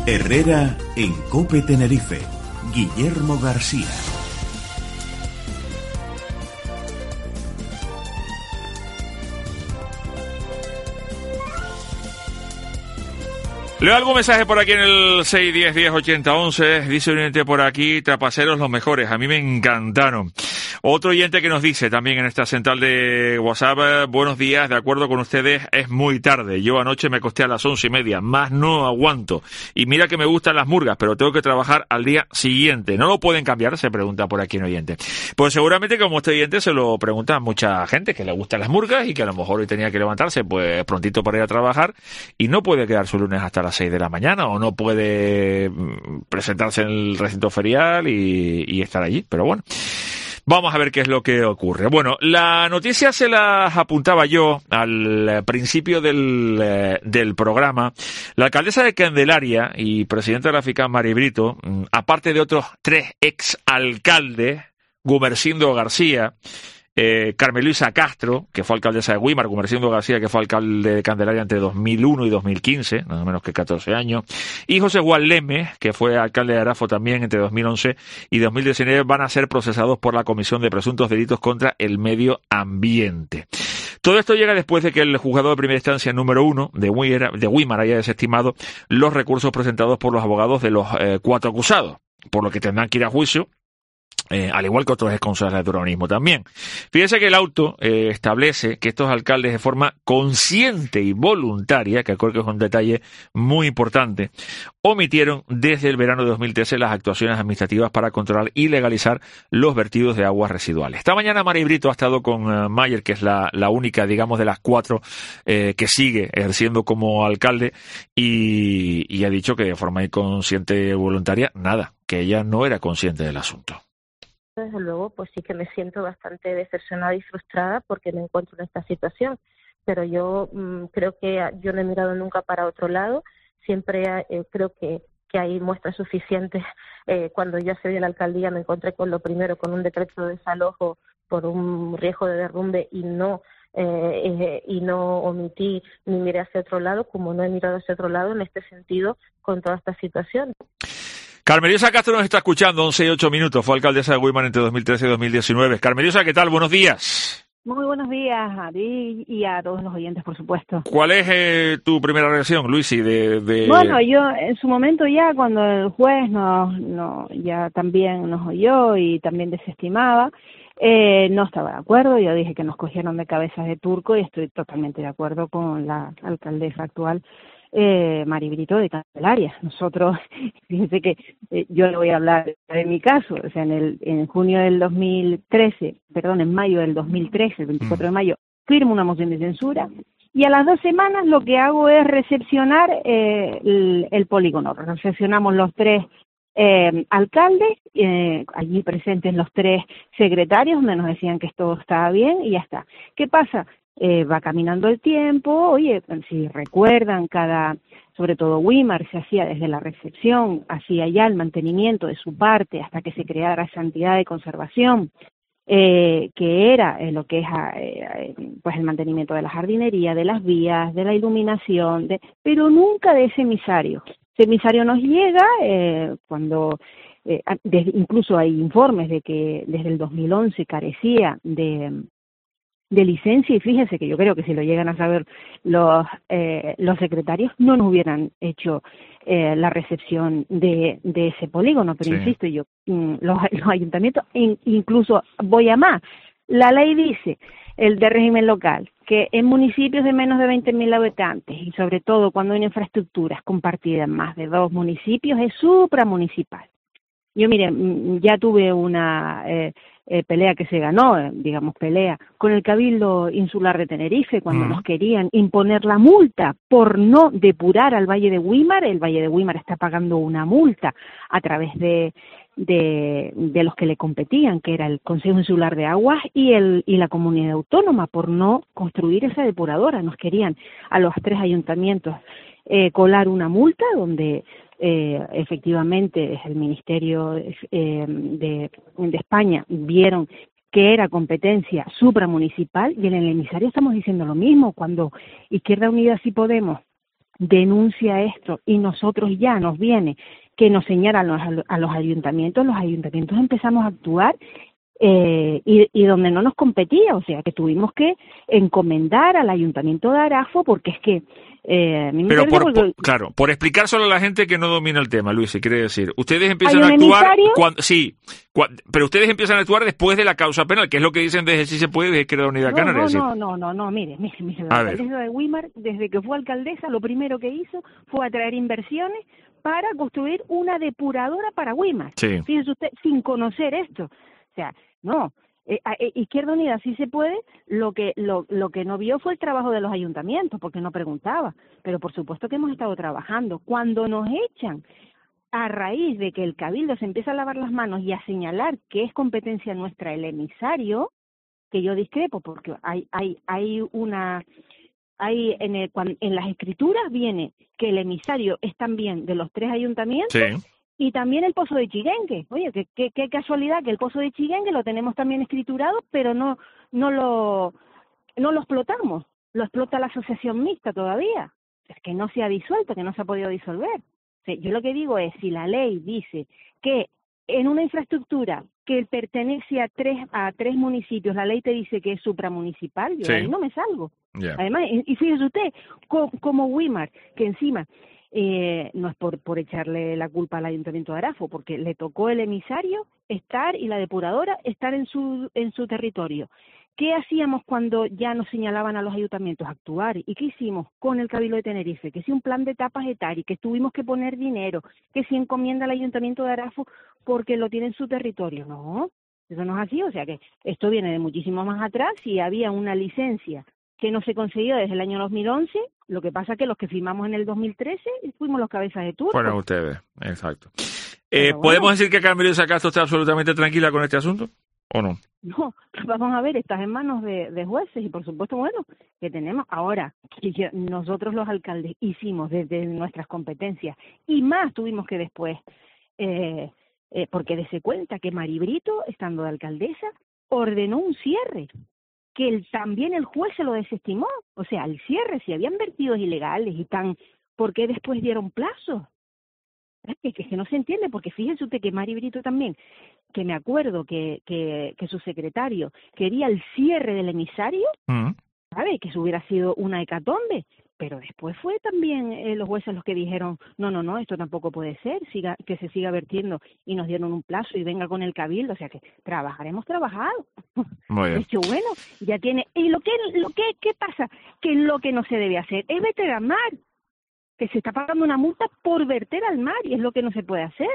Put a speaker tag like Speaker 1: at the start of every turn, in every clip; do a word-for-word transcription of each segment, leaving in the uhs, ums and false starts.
Speaker 1: Herrera en COPE Tenerife. Guillermo García.
Speaker 2: Leo algún mensaje por aquí en el seis uno cero, diez, ochenta, once. Dice un oyente por aquí, trapaceros los mejores, a mí me encantaron. Otro oyente que nos dice también en esta central de WhatsApp, buenos días, de acuerdo con ustedes, es muy tarde. Yo anoche me acosté a las once y media, más no aguanto. Y mira que me gustan las murgas, pero tengo que trabajar al día siguiente. ¿No lo pueden cambiar? Se pregunta por aquí un oyente. Pues seguramente como este oyente se lo pregunta a mucha gente que le gustan las murgas y que a lo mejor hoy tenía que levantarse pues prontito para ir a trabajar y no puede quedar su lunes hasta las seis de la mañana o no puede presentarse en el recinto ferial y, y estar allí. Pero bueno, vamos a ver qué es lo que ocurre. Bueno, la noticia se la apuntaba yo al principio del, eh, del programa. La alcaldesa de Candelaria y presidenta de la FICAM, Mari Brito, aparte de otros tres exalcaldes, Gumersindo García, Eh, Carmen Luisa Castro, que fue alcaldesa de Güímar, Gumersindo García, que fue alcalde de Candelaria entre dos mil uno y dos mil quince, nada menos que catorce años, y José Gualeme, que fue alcalde de Arafo también entre dos mil once y dos mil diecinueve, van a ser procesados por la Comisión de Presuntos Delitos contra el Medio Ambiente. Todo esto llega después de que el juzgado de primera instancia número uno de Güímar, de Güímar haya desestimado los recursos presentados por los abogados de los eh, cuatro acusados, por lo que tendrán que ir a juicio. Eh, al igual que otros exconsejeros de urbanismo también. Fíjese que el auto eh, establece que estos alcaldes de forma consciente y voluntaria, que creo que es un detalle muy importante, omitieron desde el verano de dos mil trece las actuaciones administrativas para controlar y legalizar los vertidos de aguas residuales. Esta mañana Mari Brito ha estado con uh, Mayer, que es la, la única, digamos, de las cuatro eh, que sigue ejerciendo como alcalde, y, y ha dicho que de forma inconsciente y voluntaria, nada, que ella no era consciente del asunto.
Speaker 3: Desde luego, pues sí que me siento bastante decepcionada y frustrada porque me encuentro en esta situación, pero yo mmm, creo que yo no he mirado nunca para otro lado, siempre eh, creo que, que hay muestras suficientes. Eh, cuando yo accedí a la alcaldía me encontré con lo primero, con un decreto de desalojo por un riesgo de derrumbe y no eh, eh, y no omití ni miré hacia otro lado, como no he mirado hacia otro lado en este sentido con toda esta situación.
Speaker 2: Carmen Luisa Castro nos está escuchando, once y ocho minutos, fue alcaldesa de Güímar entre dos mil trece y dos mil diecinueve. Carmen Luisa, ¿qué tal? Buenos días.
Speaker 4: Muy buenos días a ti y a todos los oyentes, por supuesto.
Speaker 2: ¿Cuál es eh, tu primera reacción, Luisi? De, de...
Speaker 4: Bueno, yo en su momento ya, cuando el juez nos, nos ya también nos oyó y también desestimaba, eh, no estaba de acuerdo. Yo dije que nos cogieron de cabezas de turco y estoy totalmente de acuerdo con la alcaldesa actual, Eh, Mari Brito de Candelaria. Nosotros, fíjense que eh, yo le voy a hablar de mi caso, o sea, en el en junio del dos mil trece, perdón, en mayo del dos mil trece, el veinticuatro de mayo, firmo una moción de censura y a las dos semanas lo que hago es recepcionar eh, el, el polígono. Recepcionamos los tres eh, alcaldes, eh, allí presentes los tres secretarios, donde nos decían que todo estaba bien y ya está. ¿Qué pasa? Eh, va caminando el tiempo, oye, si recuerdan, cada, sobre todo Güímar, se hacía desde la recepción, hacía ya el mantenimiento de su parte hasta que se creara esa entidad de conservación, eh, que era eh, lo que es eh, pues el mantenimiento de la jardinería, de las vías, de la iluminación, de, pero nunca de ese emisario. Ese emisario nos llega eh, cuando, eh, desde, incluso hay informes de que desde el dos mil once carecía de de licencia, y fíjese que yo creo que si lo llegan a saber los eh, los secretarios no nos hubieran hecho eh, la recepción de, de ese polígono, pero sí. Insisto yo, los, los ayuntamientos, incluso voy a más, la ley dice, el de régimen local, que en municipios de menos de veinte mil habitantes, y sobre todo cuando hay infraestructuras compartidas en más de dos municipios, es supramunicipal. Yo, miren, ya tuve una eh, eh, pelea que se ganó, eh, digamos pelea, con el Cabildo Insular de Tenerife, cuando mm. nos querían imponer la multa por no depurar al Valle de Güímar. El Valle de Güímar está pagando una multa a través de, de, de los que le competían, que era el Consejo Insular de Aguas y, el, y la Comunidad Autónoma, por no construir esa depuradora. Nos querían a los tres ayuntamientos eh, colar una multa donde... Eh, efectivamente el Ministerio eh, de, de España vieron que era competencia supramunicipal y en el emisario estamos diciendo lo mismo. Cuando Izquierda Unida y Podemos denuncia esto y nosotros ya nos viene que nos señalan a los, a los ayuntamientos, los ayuntamientos empezamos a actuar eh, y, y donde no nos competía, o sea que tuvimos que encomendar al ayuntamiento de Arafo porque es que Eh,
Speaker 2: Pero por, porque... por, claro, por explicar solo a la gente que no domina el tema, Luis, quiere decir, ustedes empiezan a actuar cuando, sí, cuando, pero ustedes empiezan a actuar después de la causa penal, que es lo que dicen desde Si Se Puede y desde Izquierda Unida
Speaker 4: no,
Speaker 2: Canaria.
Speaker 4: No, no, no, no, no, mire, mire, mire, la alcaldesa de Güímar, desde que fue alcaldesa, lo primero que hizo fue atraer inversiones para construir una depuradora para Güímar.
Speaker 2: Sí.
Speaker 4: Fíjese usted, sin conocer esto, o sea, no. Eh, eh, Izquierda Unida Sí Se Puede, lo que lo, lo que no vio fue el trabajo de los ayuntamientos, porque no preguntaba, pero por supuesto que hemos estado trabajando. Cuando nos echan a raíz de que el Cabildo se empieza a lavar las manos y a señalar que es competencia nuestra el emisario, que yo discrepo, porque hay hay hay una hay en el, en las escrituras viene que el emisario es también de los tres ayuntamientos.
Speaker 2: Sí.
Speaker 4: Y también el Pozo de Chiguengue. Oye, qué, qué, qué casualidad que el Pozo de Chiguengue lo tenemos también escriturado, pero no no lo no lo explotamos. Lo explota la asociación mixta todavía. Es que no se ha disuelto, que no se ha podido disolver. O sea, yo lo que digo es, si la ley dice que en una infraestructura que pertenece a tres a tres municipios, la ley te dice que es supramunicipal, yo
Speaker 2: sí.
Speaker 4: ahí no me salgo.
Speaker 2: Yeah.
Speaker 4: Además, y, y fíjese usted, co, como Güímar, que encima... Eh, no es por, por echarle la culpa al Ayuntamiento de Arafo, porque le tocó el emisario estar y la depuradora estar en su en su territorio. ¿Qué hacíamos cuando ya nos señalaban a los ayuntamientos? Actuar. ¿Y qué hicimos con el Cabildo de Tenerife? Que si un plan de etapas etari, que tuvimos que poner dinero, que si encomienda al Ayuntamiento de Arafo porque lo tiene en su territorio. No, eso no es así. O sea que esto viene de muchísimo más atrás y había una licencia que no se consiguió desde el año dos mil once, lo que pasa que los que firmamos en el dos mil trece fuimos los cabezas de turco.
Speaker 2: Fueron ustedes, exacto. Eh, bueno. ¿Podemos decir que Carmen Elisa Castro está absolutamente tranquila con este asunto o no?
Speaker 4: No, vamos a ver, estás en manos de, de jueces y por supuesto, bueno, que tenemos ahora, que yo, nosotros los alcaldes hicimos desde nuestras competencias y más tuvimos que después, eh, eh, porque dése cuenta que Mari Brito, estando de alcaldesa, ordenó un cierre, que el, también el juez se lo desestimó, o sea, el cierre, si habían vertidos ilegales y tan, ¿por qué después dieron plazo? Es que, es que no se entiende, porque fíjense usted que Mari Brito también, que me acuerdo que, que, que su secretario quería el cierre del emisario,
Speaker 2: mm.
Speaker 4: ¿sabe? Que eso hubiera sido una hecatombe, pero después fue también eh, los jueces los que dijeron, no, no, no, esto tampoco puede ser, siga, que se siga vertiendo, y nos dieron un plazo y venga con el Cabildo, o sea que trabajaremos trabajado.
Speaker 2: Muy bien.
Speaker 4: De hecho, bueno, ya tiene, y lo que, lo que, ¿qué pasa? Que lo que no se debe hacer es verter al mar, que se está pagando una multa por verter al mar, y es lo que no se puede hacer.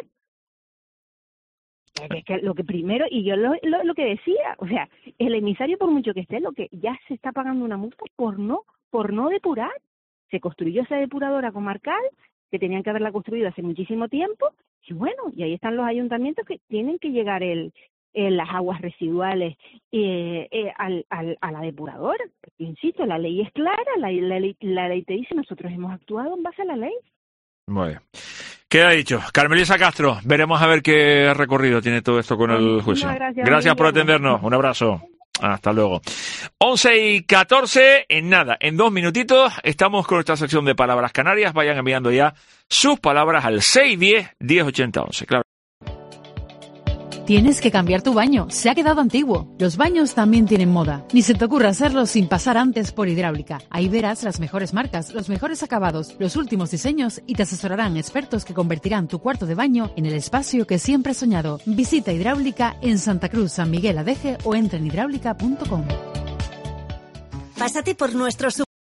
Speaker 4: Es que lo que primero, y yo lo, lo, lo que decía, o sea, el emisario por mucho que esté, lo que ya se está pagando una multa por no, por no depurar. Se construyó esa depuradora comarcal, que tenían que haberla construido hace muchísimo tiempo, y bueno, y ahí están los ayuntamientos que tienen que llegar el, el las aguas residuales eh, eh, al, al, a la depuradora. Insisto, la ley es clara, la, la, la ley te dice, nosotros hemos actuado en base a la ley.
Speaker 2: Muy bien. Queda dicho. Carmen Elisa Castro, veremos a ver qué recorrido tiene todo esto con el juicio.
Speaker 4: Gracias,
Speaker 2: gracias por atendernos. Un abrazo. Hasta luego. once y catorce, en nada, en dos minutitos, estamos con esta sección de Palabras Canarias. Vayan enviando ya sus palabras al seis diez, diez ochenta once. Claro.
Speaker 5: Tienes que cambiar tu baño, se ha quedado antiguo. Los baños también tienen moda. Ni se te ocurra hacerlo sin pasar antes por Hidráulica. Ahí verás las mejores marcas, los mejores acabados, los últimos diseños y te asesorarán expertos que convertirán tu cuarto de baño en el espacio que siempre has soñado. Visita Hidráulica en Santa Cruz, San Miguel Adeje o entra en hidráulica punto com.
Speaker 6: Pásate por nuestro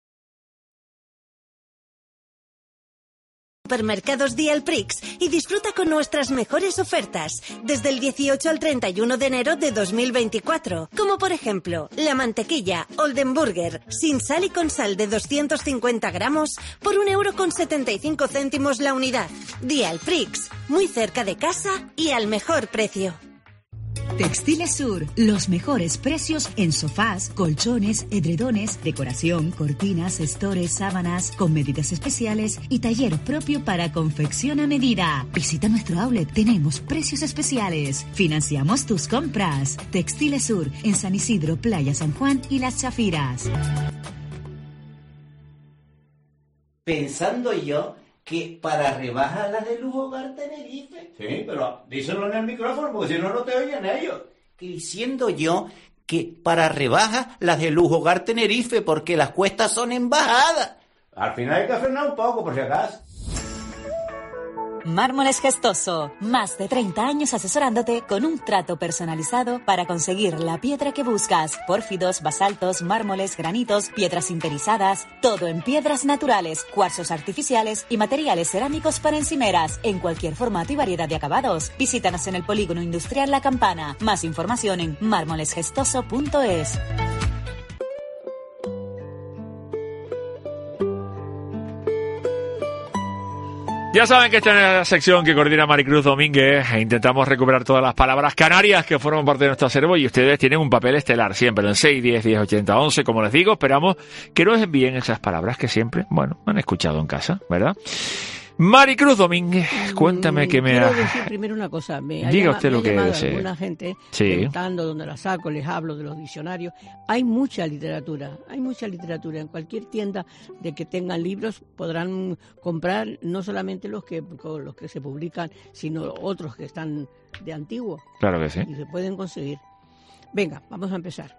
Speaker 6: Supermercados Dialprix y disfruta con nuestras mejores ofertas desde el dieciocho al treinta y uno de enero de dos mil veinticuatro, como por ejemplo la mantequilla Oldenburger sin sal y con sal de doscientos cincuenta gramos por un euro con setenta y cinco céntimos la unidad. Dialprix, muy cerca de casa y al mejor precio.
Speaker 7: Textiles Sur, los mejores precios en sofás, colchones, edredones, decoración, cortinas, estores, sábanas, con medidas especiales y taller propio para confección a medida. Visita nuestro outlet, tenemos precios especiales. Financiamos tus compras. Textiles Sur, en San Isidro, Playa San Juan y Las Chafiras.
Speaker 8: pensando yo que para rebajas las de Lujo Hogar Tenerife.
Speaker 9: Sí, pero díselo en el micrófono porque si no, no te oyen ellos.
Speaker 8: Que diciendo yo que para rebajas las de Lujo Hogar Tenerife porque las cuestas son en bajada.
Speaker 9: Al final hay que frenar un poco por si acaso.
Speaker 7: Mármoles Gestoso, más de treinta años asesorándote con un trato personalizado para conseguir la piedra que buscas. Pórfidos, basaltos, mármoles, granitos, piedras sinterizadas, todo en piedras naturales, cuarzos artificiales y materiales cerámicos para encimeras, en cualquier formato y variedad de acabados. Visítanos en el Polígono Industrial La Campana. Más información en mármoles gestoso punto es.
Speaker 2: Ya saben que esta es la sección que coordina Maricruz Domínguez e intentamos recuperar todas las palabras canarias que forman parte de nuestro acervo y ustedes tienen un papel estelar siempre en seis, diez, diez, ochenta, once. Como les digo, esperamos que nos envíen esas palabras que siempre, bueno, han escuchado en casa, ¿verdad? Maricruz Domínguez, cuéntame que me
Speaker 10: Quiero
Speaker 2: ha...
Speaker 10: decir primero una cosa. Me
Speaker 2: Diga
Speaker 10: ha llama,
Speaker 2: usted
Speaker 10: me
Speaker 2: lo
Speaker 10: ha
Speaker 2: que
Speaker 10: llamado
Speaker 2: desee.
Speaker 10: alguna gente
Speaker 2: Sí.
Speaker 10: preguntando dónde la saco, les hablo de los diccionarios. Hay mucha literatura, hay mucha literatura. En cualquier tienda de que tengan libros podrán comprar no solamente los que los que se publican, sino otros que están de antiguo.
Speaker 2: Claro que sí.
Speaker 10: Y se pueden conseguir. Venga, vamos a empezar.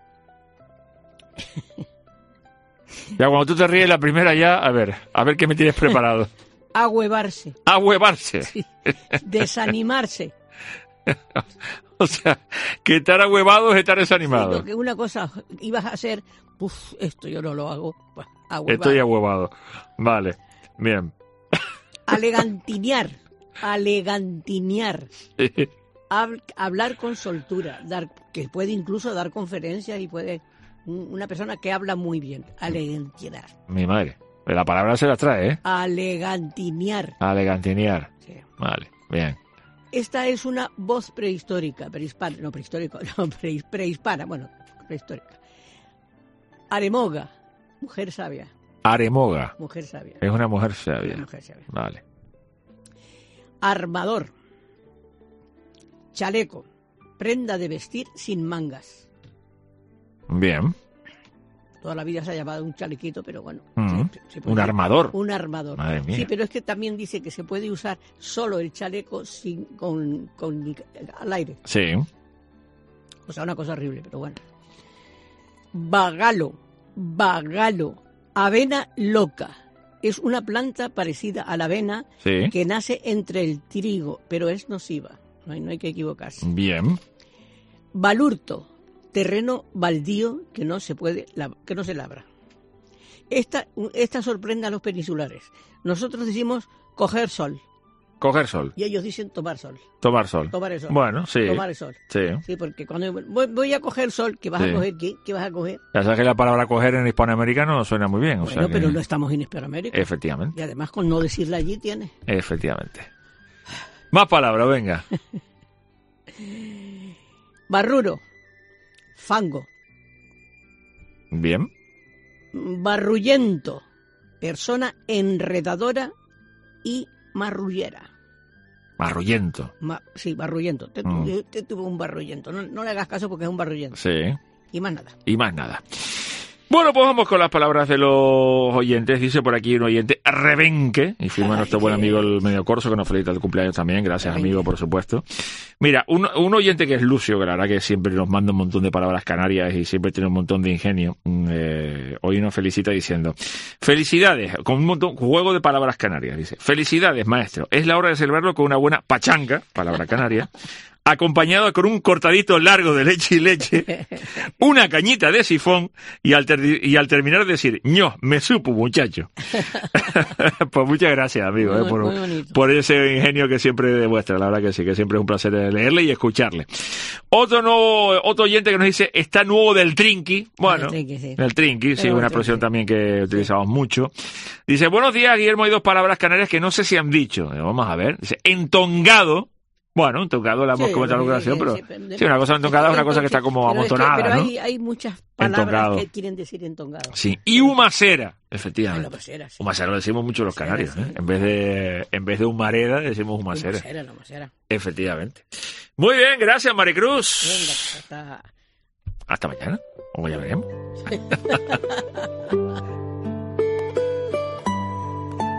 Speaker 2: Ya cuando tú te ríes la primera ya, a ver, a ver qué me tienes preparado.
Speaker 10: Ahuevarse.
Speaker 2: Ahuevarse.
Speaker 10: Sí. Desanimarse.
Speaker 2: O sea, que estar ahuevado es estar
Speaker 10: Sí,
Speaker 2: desanimado.
Speaker 10: lo que una cosa ibas a hacer, uf, esto yo no lo hago. Pues, ahuevar.
Speaker 2: Estoy ahuevado. Vale, bien.
Speaker 10: Alegantinear. Alegantinear. Hab- hablar con soltura, dar, que puede incluso dar conferencias y puede un- una persona que habla muy bien. Alegantinear.
Speaker 2: Mi madre. La palabra se la trae, ¿eh?
Speaker 10: Alegantinear.
Speaker 2: Alegantinear.
Speaker 10: Sí.
Speaker 2: Vale, bien.
Speaker 10: Esta es una voz prehistórica, prehispana, no prehistórico, no pre- prehispana, bueno, prehistórica. Aremoga, mujer sabia,
Speaker 2: Aremoga.
Speaker 10: mujer sabia.
Speaker 2: Es una mujer sabia.
Speaker 10: Una mujer sabia.
Speaker 2: Vale.
Speaker 10: Armador, chaleco, prenda de vestir sin mangas.
Speaker 2: Bien.
Speaker 10: Toda la vida se ha llamado un chalequito, pero bueno.
Speaker 2: Mm.
Speaker 10: se- se puede-
Speaker 2: Un armador.
Speaker 10: Un armador.
Speaker 2: Madre mía.
Speaker 10: Sí, pero es que también dice que se puede usar solo el chaleco sin con, con al aire.
Speaker 2: Sí.
Speaker 10: O sea, una cosa horrible, pero bueno. Bagalo, bagalo, avena loca. Es una planta parecida a la avena
Speaker 2: Sí.
Speaker 10: que nace entre el trigo, pero es nociva. No hay, no hay que equivocarse.
Speaker 2: Bien.
Speaker 10: Balurto, terreno baldío que no se puede, lab- que no se labra. Esta, esta sorprende a los peninsulares. Nosotros decimos coger sol
Speaker 2: Coger sol.
Speaker 10: y ellos dicen tomar sol.
Speaker 2: Tomar sol.
Speaker 10: Tomar el sol.
Speaker 2: Bueno, sí.
Speaker 10: Tomar el sol.
Speaker 2: Sí.
Speaker 10: Sí, porque cuando voy, voy a coger sol, ¿qué vas
Speaker 2: Sí.
Speaker 10: a coger? ¿Qué, ¿Qué vas a coger?
Speaker 2: Ya sabes que la palabra coger en hispanoamericano no suena muy bien. O
Speaker 10: Bueno,
Speaker 2: sea que-
Speaker 10: pero no estamos en Hispanoamérica.
Speaker 2: Efectivamente.
Speaker 10: Y además con no decirla allí tiene.
Speaker 2: Efectivamente. Más palabras, venga.
Speaker 10: Barruro, fango.
Speaker 2: Bien.
Speaker 10: Barrullento, persona enredadora y marrullera.
Speaker 2: Marrullento.
Speaker 10: Ma- sí, barrullento. Te,
Speaker 2: Mm.
Speaker 10: te- te tuvo un barrullento. No, no le hagas caso porque es un barrullento.
Speaker 2: Sí.
Speaker 10: Y más nada.
Speaker 2: Y más nada. Bueno, pues vamos con las palabras de los oyentes. Dice por aquí un oyente, Rebenque, y firma
Speaker 10: Ay,
Speaker 2: nuestro buen
Speaker 10: qué-
Speaker 2: amigo el Medio Corso, que nos felicita el cumpleaños también. Gracias,
Speaker 10: Rebenque.
Speaker 2: amigo, por supuesto. Mira, un, un oyente que es Lucio, que la verdad que siempre nos manda un montón de palabras canarias y siempre tiene un montón de ingenio. Eh, hoy nos felicita diciendo, felicidades, con un montón, juego de palabras canarias, dice. Felicidades, maestro. Es la hora de celebrarlo con una buena pachanga, palabra canaria, acompañado con un cortadito largo de leche y leche, una cañita de sifón y al, ter- y al terminar decir, ño, me supo, muchacho. Pues muchas gracias, amigo,
Speaker 10: Muy-
Speaker 2: eh, por,
Speaker 10: muy bonito.
Speaker 2: por ese ingenio que siempre demuestra. La verdad que sí, que siempre es un placer leerle y escucharle. Otro nuevo, otro oyente que nos dice, está nuevo del trinqui. Bueno,
Speaker 10: El trinqui, sí.
Speaker 2: el trinqui, sí,
Speaker 10: Pero
Speaker 2: una
Speaker 10: el
Speaker 2: expresión
Speaker 10: trinqui.
Speaker 2: también que utilizamos mucho. Dice, buenos días, Guillermo, hay dos palabras canarias que no sé si han dicho. Eh, Vamos a ver. Dice, entongado. Bueno, entongado la hemos
Speaker 10: Sí,
Speaker 2: comentado en
Speaker 10: sí,
Speaker 2: alguna ocasión,
Speaker 10: sí,
Speaker 2: pero
Speaker 10: sí, pero-
Speaker 2: sí, una cosa entongada es una cosa que está como
Speaker 10: Pero es que-
Speaker 2: amontonada,
Speaker 10: Pero
Speaker 2: ¿no?
Speaker 10: hay, hay muchas palabras
Speaker 2: Entongado.
Speaker 10: que quieren decir entongado.
Speaker 2: Sí, y humacera,
Speaker 10: Ah,
Speaker 2: efectivamente.
Speaker 10: la macera, sí.
Speaker 2: Humacera lo decimos mucho los
Speaker 10: Humacera,
Speaker 2: canarios,
Speaker 10: sí.
Speaker 2: ¿eh? En vez de en vez de humareda decimos humacera.
Speaker 10: Macera, la macera.
Speaker 2: Efectivamente. Muy bien, gracias, Maricruz.
Speaker 10: Venga, pues hasta...
Speaker 2: Hasta mañana, o ya veremos.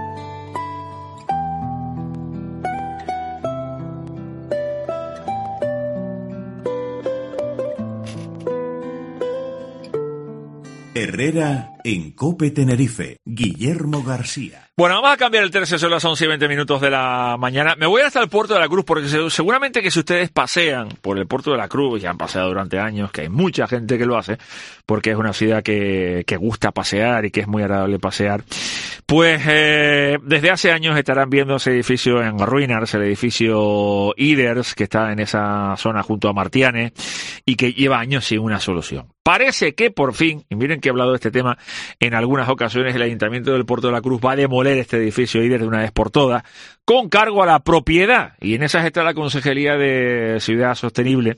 Speaker 1: Herrera en COPE Tenerife. Guillermo García.
Speaker 2: Bueno, vamos a cambiar el tercio, son las once y veinte minutos de la mañana. Me voy hasta el Puerto de la Cruz, porque seguramente que si ustedes pasean por el Puerto de la Cruz, ya han paseado durante años, que hay mucha gente que lo hace, porque es una ciudad que, que gusta pasear y que es muy agradable pasear, pues eh, desde hace años estarán viendo ese edificio en ruinas, el edificio Iders, que está en esa zona junto a Martianes, y que lleva años sin una solución. Parece que por fin, y miren que he hablado de este tema en algunas ocasiones, el Ayuntamiento del Puerto de la Cruz va a demoler este edificio Iders de una vez por todas, con cargo a la propiedad. Y en esas está la Consejería de Ciudad Sostenible,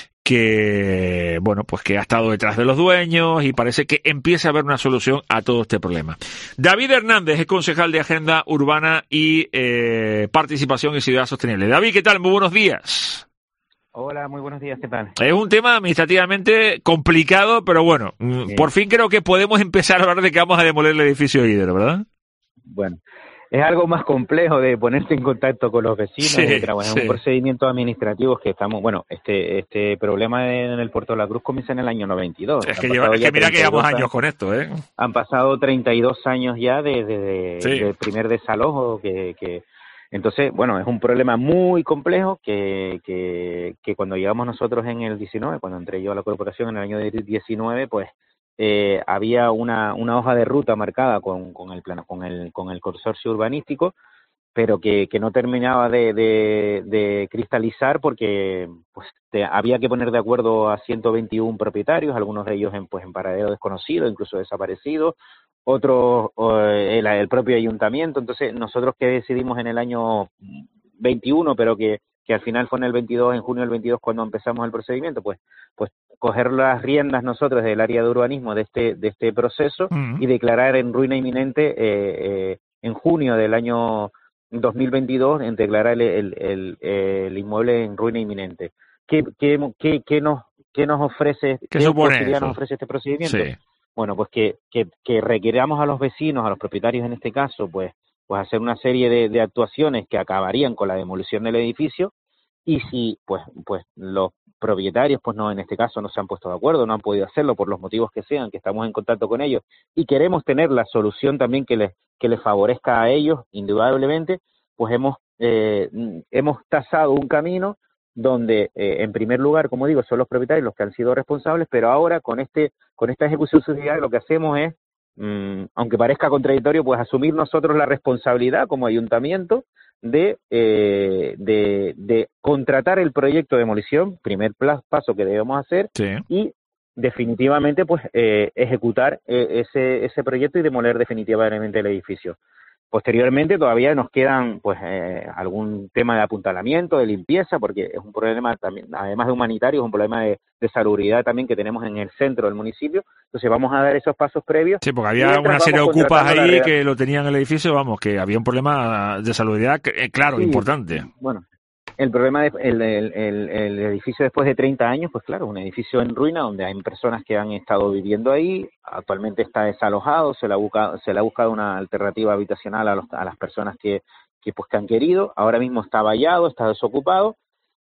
Speaker 2: que, bueno, pues que ha estado detrás de los dueños y parece que empieza a haber una solución a todo este problema. David Hernández es concejal de Agenda Urbana y eh, Participación y Ciudad Sostenible. David, ¿qué tal? Muy buenos días.
Speaker 11: Hola, muy buenos días, ¿qué tal?
Speaker 2: Es un tema administrativamente complicado, pero bueno, sí. Por fin creo que podemos empezar a hablar de que vamos a demoler el edificio Iders, ¿verdad?
Speaker 11: Bueno, es algo más complejo de ponerse en contacto con los vecinos,
Speaker 2: sí,
Speaker 11: de trabajar
Speaker 2: sí.
Speaker 11: un procedimiento administrativo que estamos, bueno, este este problema en el Puerto de la Cruz comienza en el año noventa y dos.
Speaker 2: Es que, lleva, es que mira que llevamos años con esto, ¿eh?
Speaker 11: Han pasado treinta y dos años ya desde de, de,
Speaker 2: sí.
Speaker 11: de primer desalojo que... que Entonces, bueno, es un problema muy complejo que, que, que cuando llegamos nosotros en el diecinueve, cuando entré yo a la corporación en el año diecinueve, pues eh, había una, una hoja de ruta marcada con, con el plano, con el, con el consorcio urbanístico, pero que, que no terminaba de, de, de cristalizar porque pues te, había que poner de acuerdo a ciento veintiuno propietarios, algunos de ellos en, pues, en paradero desconocido, incluso desaparecidos, otros el, el propio ayuntamiento. Entonces nosotros que decidimos en el año veintiuno, pero que, que al final fue en el veintidós, en junio del veintidós cuando empezamos el procedimiento, pues pues coger las riendas nosotros del área de urbanismo de este de este proceso uh-huh. y declarar en ruina inminente eh, eh, en junio del año dos mil veintidós, en declarar el, el, el, el inmueble en ruina inminente. ¿Qué, qué, qué, qué nos qué nos ofrece,
Speaker 2: qué,
Speaker 11: qué
Speaker 2: supone
Speaker 11: nos ofrece este procedimiento?
Speaker 2: Sí.
Speaker 11: Bueno, pues que, que, que requiramos a los vecinos, a los propietarios en este caso, pues, pues hacer una serie de, de actuaciones que acabarían con la demolición del edificio, y si pues, pues los propietarios, pues no, en este caso no se han puesto de acuerdo, no han podido hacerlo por los motivos que sean, que estamos en contacto con ellos, y queremos tener la solución también que les, que les favorezca a ellos, indudablemente, pues hemos, eh, hemos trazado un camino donde eh, en primer lugar, como digo, son los propietarios los que han sido responsables, pero ahora con este con esta ejecución subsidiaria lo que hacemos es, mmm, aunque parezca contradictorio, pues asumir nosotros la responsabilidad como ayuntamiento de, eh, de, de contratar el proyecto de demolición, primer paso que debemos hacer,
Speaker 2: sí.
Speaker 11: y definitivamente pues eh, ejecutar eh, ese, ese proyecto y demoler definitivamente el edificio. Posteriormente todavía nos quedan pues eh, algún tema de apuntalamiento, de limpieza, porque es un problema también, además de humanitario, es un problema de, de salubridad también que tenemos en el centro del municipio. Entonces vamos a dar esos pasos previos.
Speaker 2: Sí, porque había una serie de ocupas ahí que lo tenían en el edificio, vamos, que había un problema de salubridad, eh, claro, sí, importante.
Speaker 11: Bueno, el problema de, el, el, el, el edificio después de treinta años, pues claro, un edificio en ruina donde hay personas que han estado viviendo ahí, actualmente está desalojado, se le ha buscado, se le ha buscado una alternativa habitacional a, los, a las personas que, que pues que han querido, ahora mismo está vallado, está desocupado,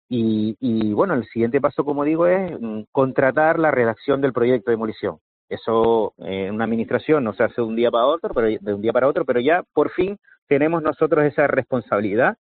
Speaker 11: y, y bueno, el siguiente paso, como digo, es mm, contratar la redacción del proyecto de demolición. Eso en eh, una administración no se hace de un día para otro, pero de un día para otro, pero ya por fin tenemos nosotros esa responsabilidad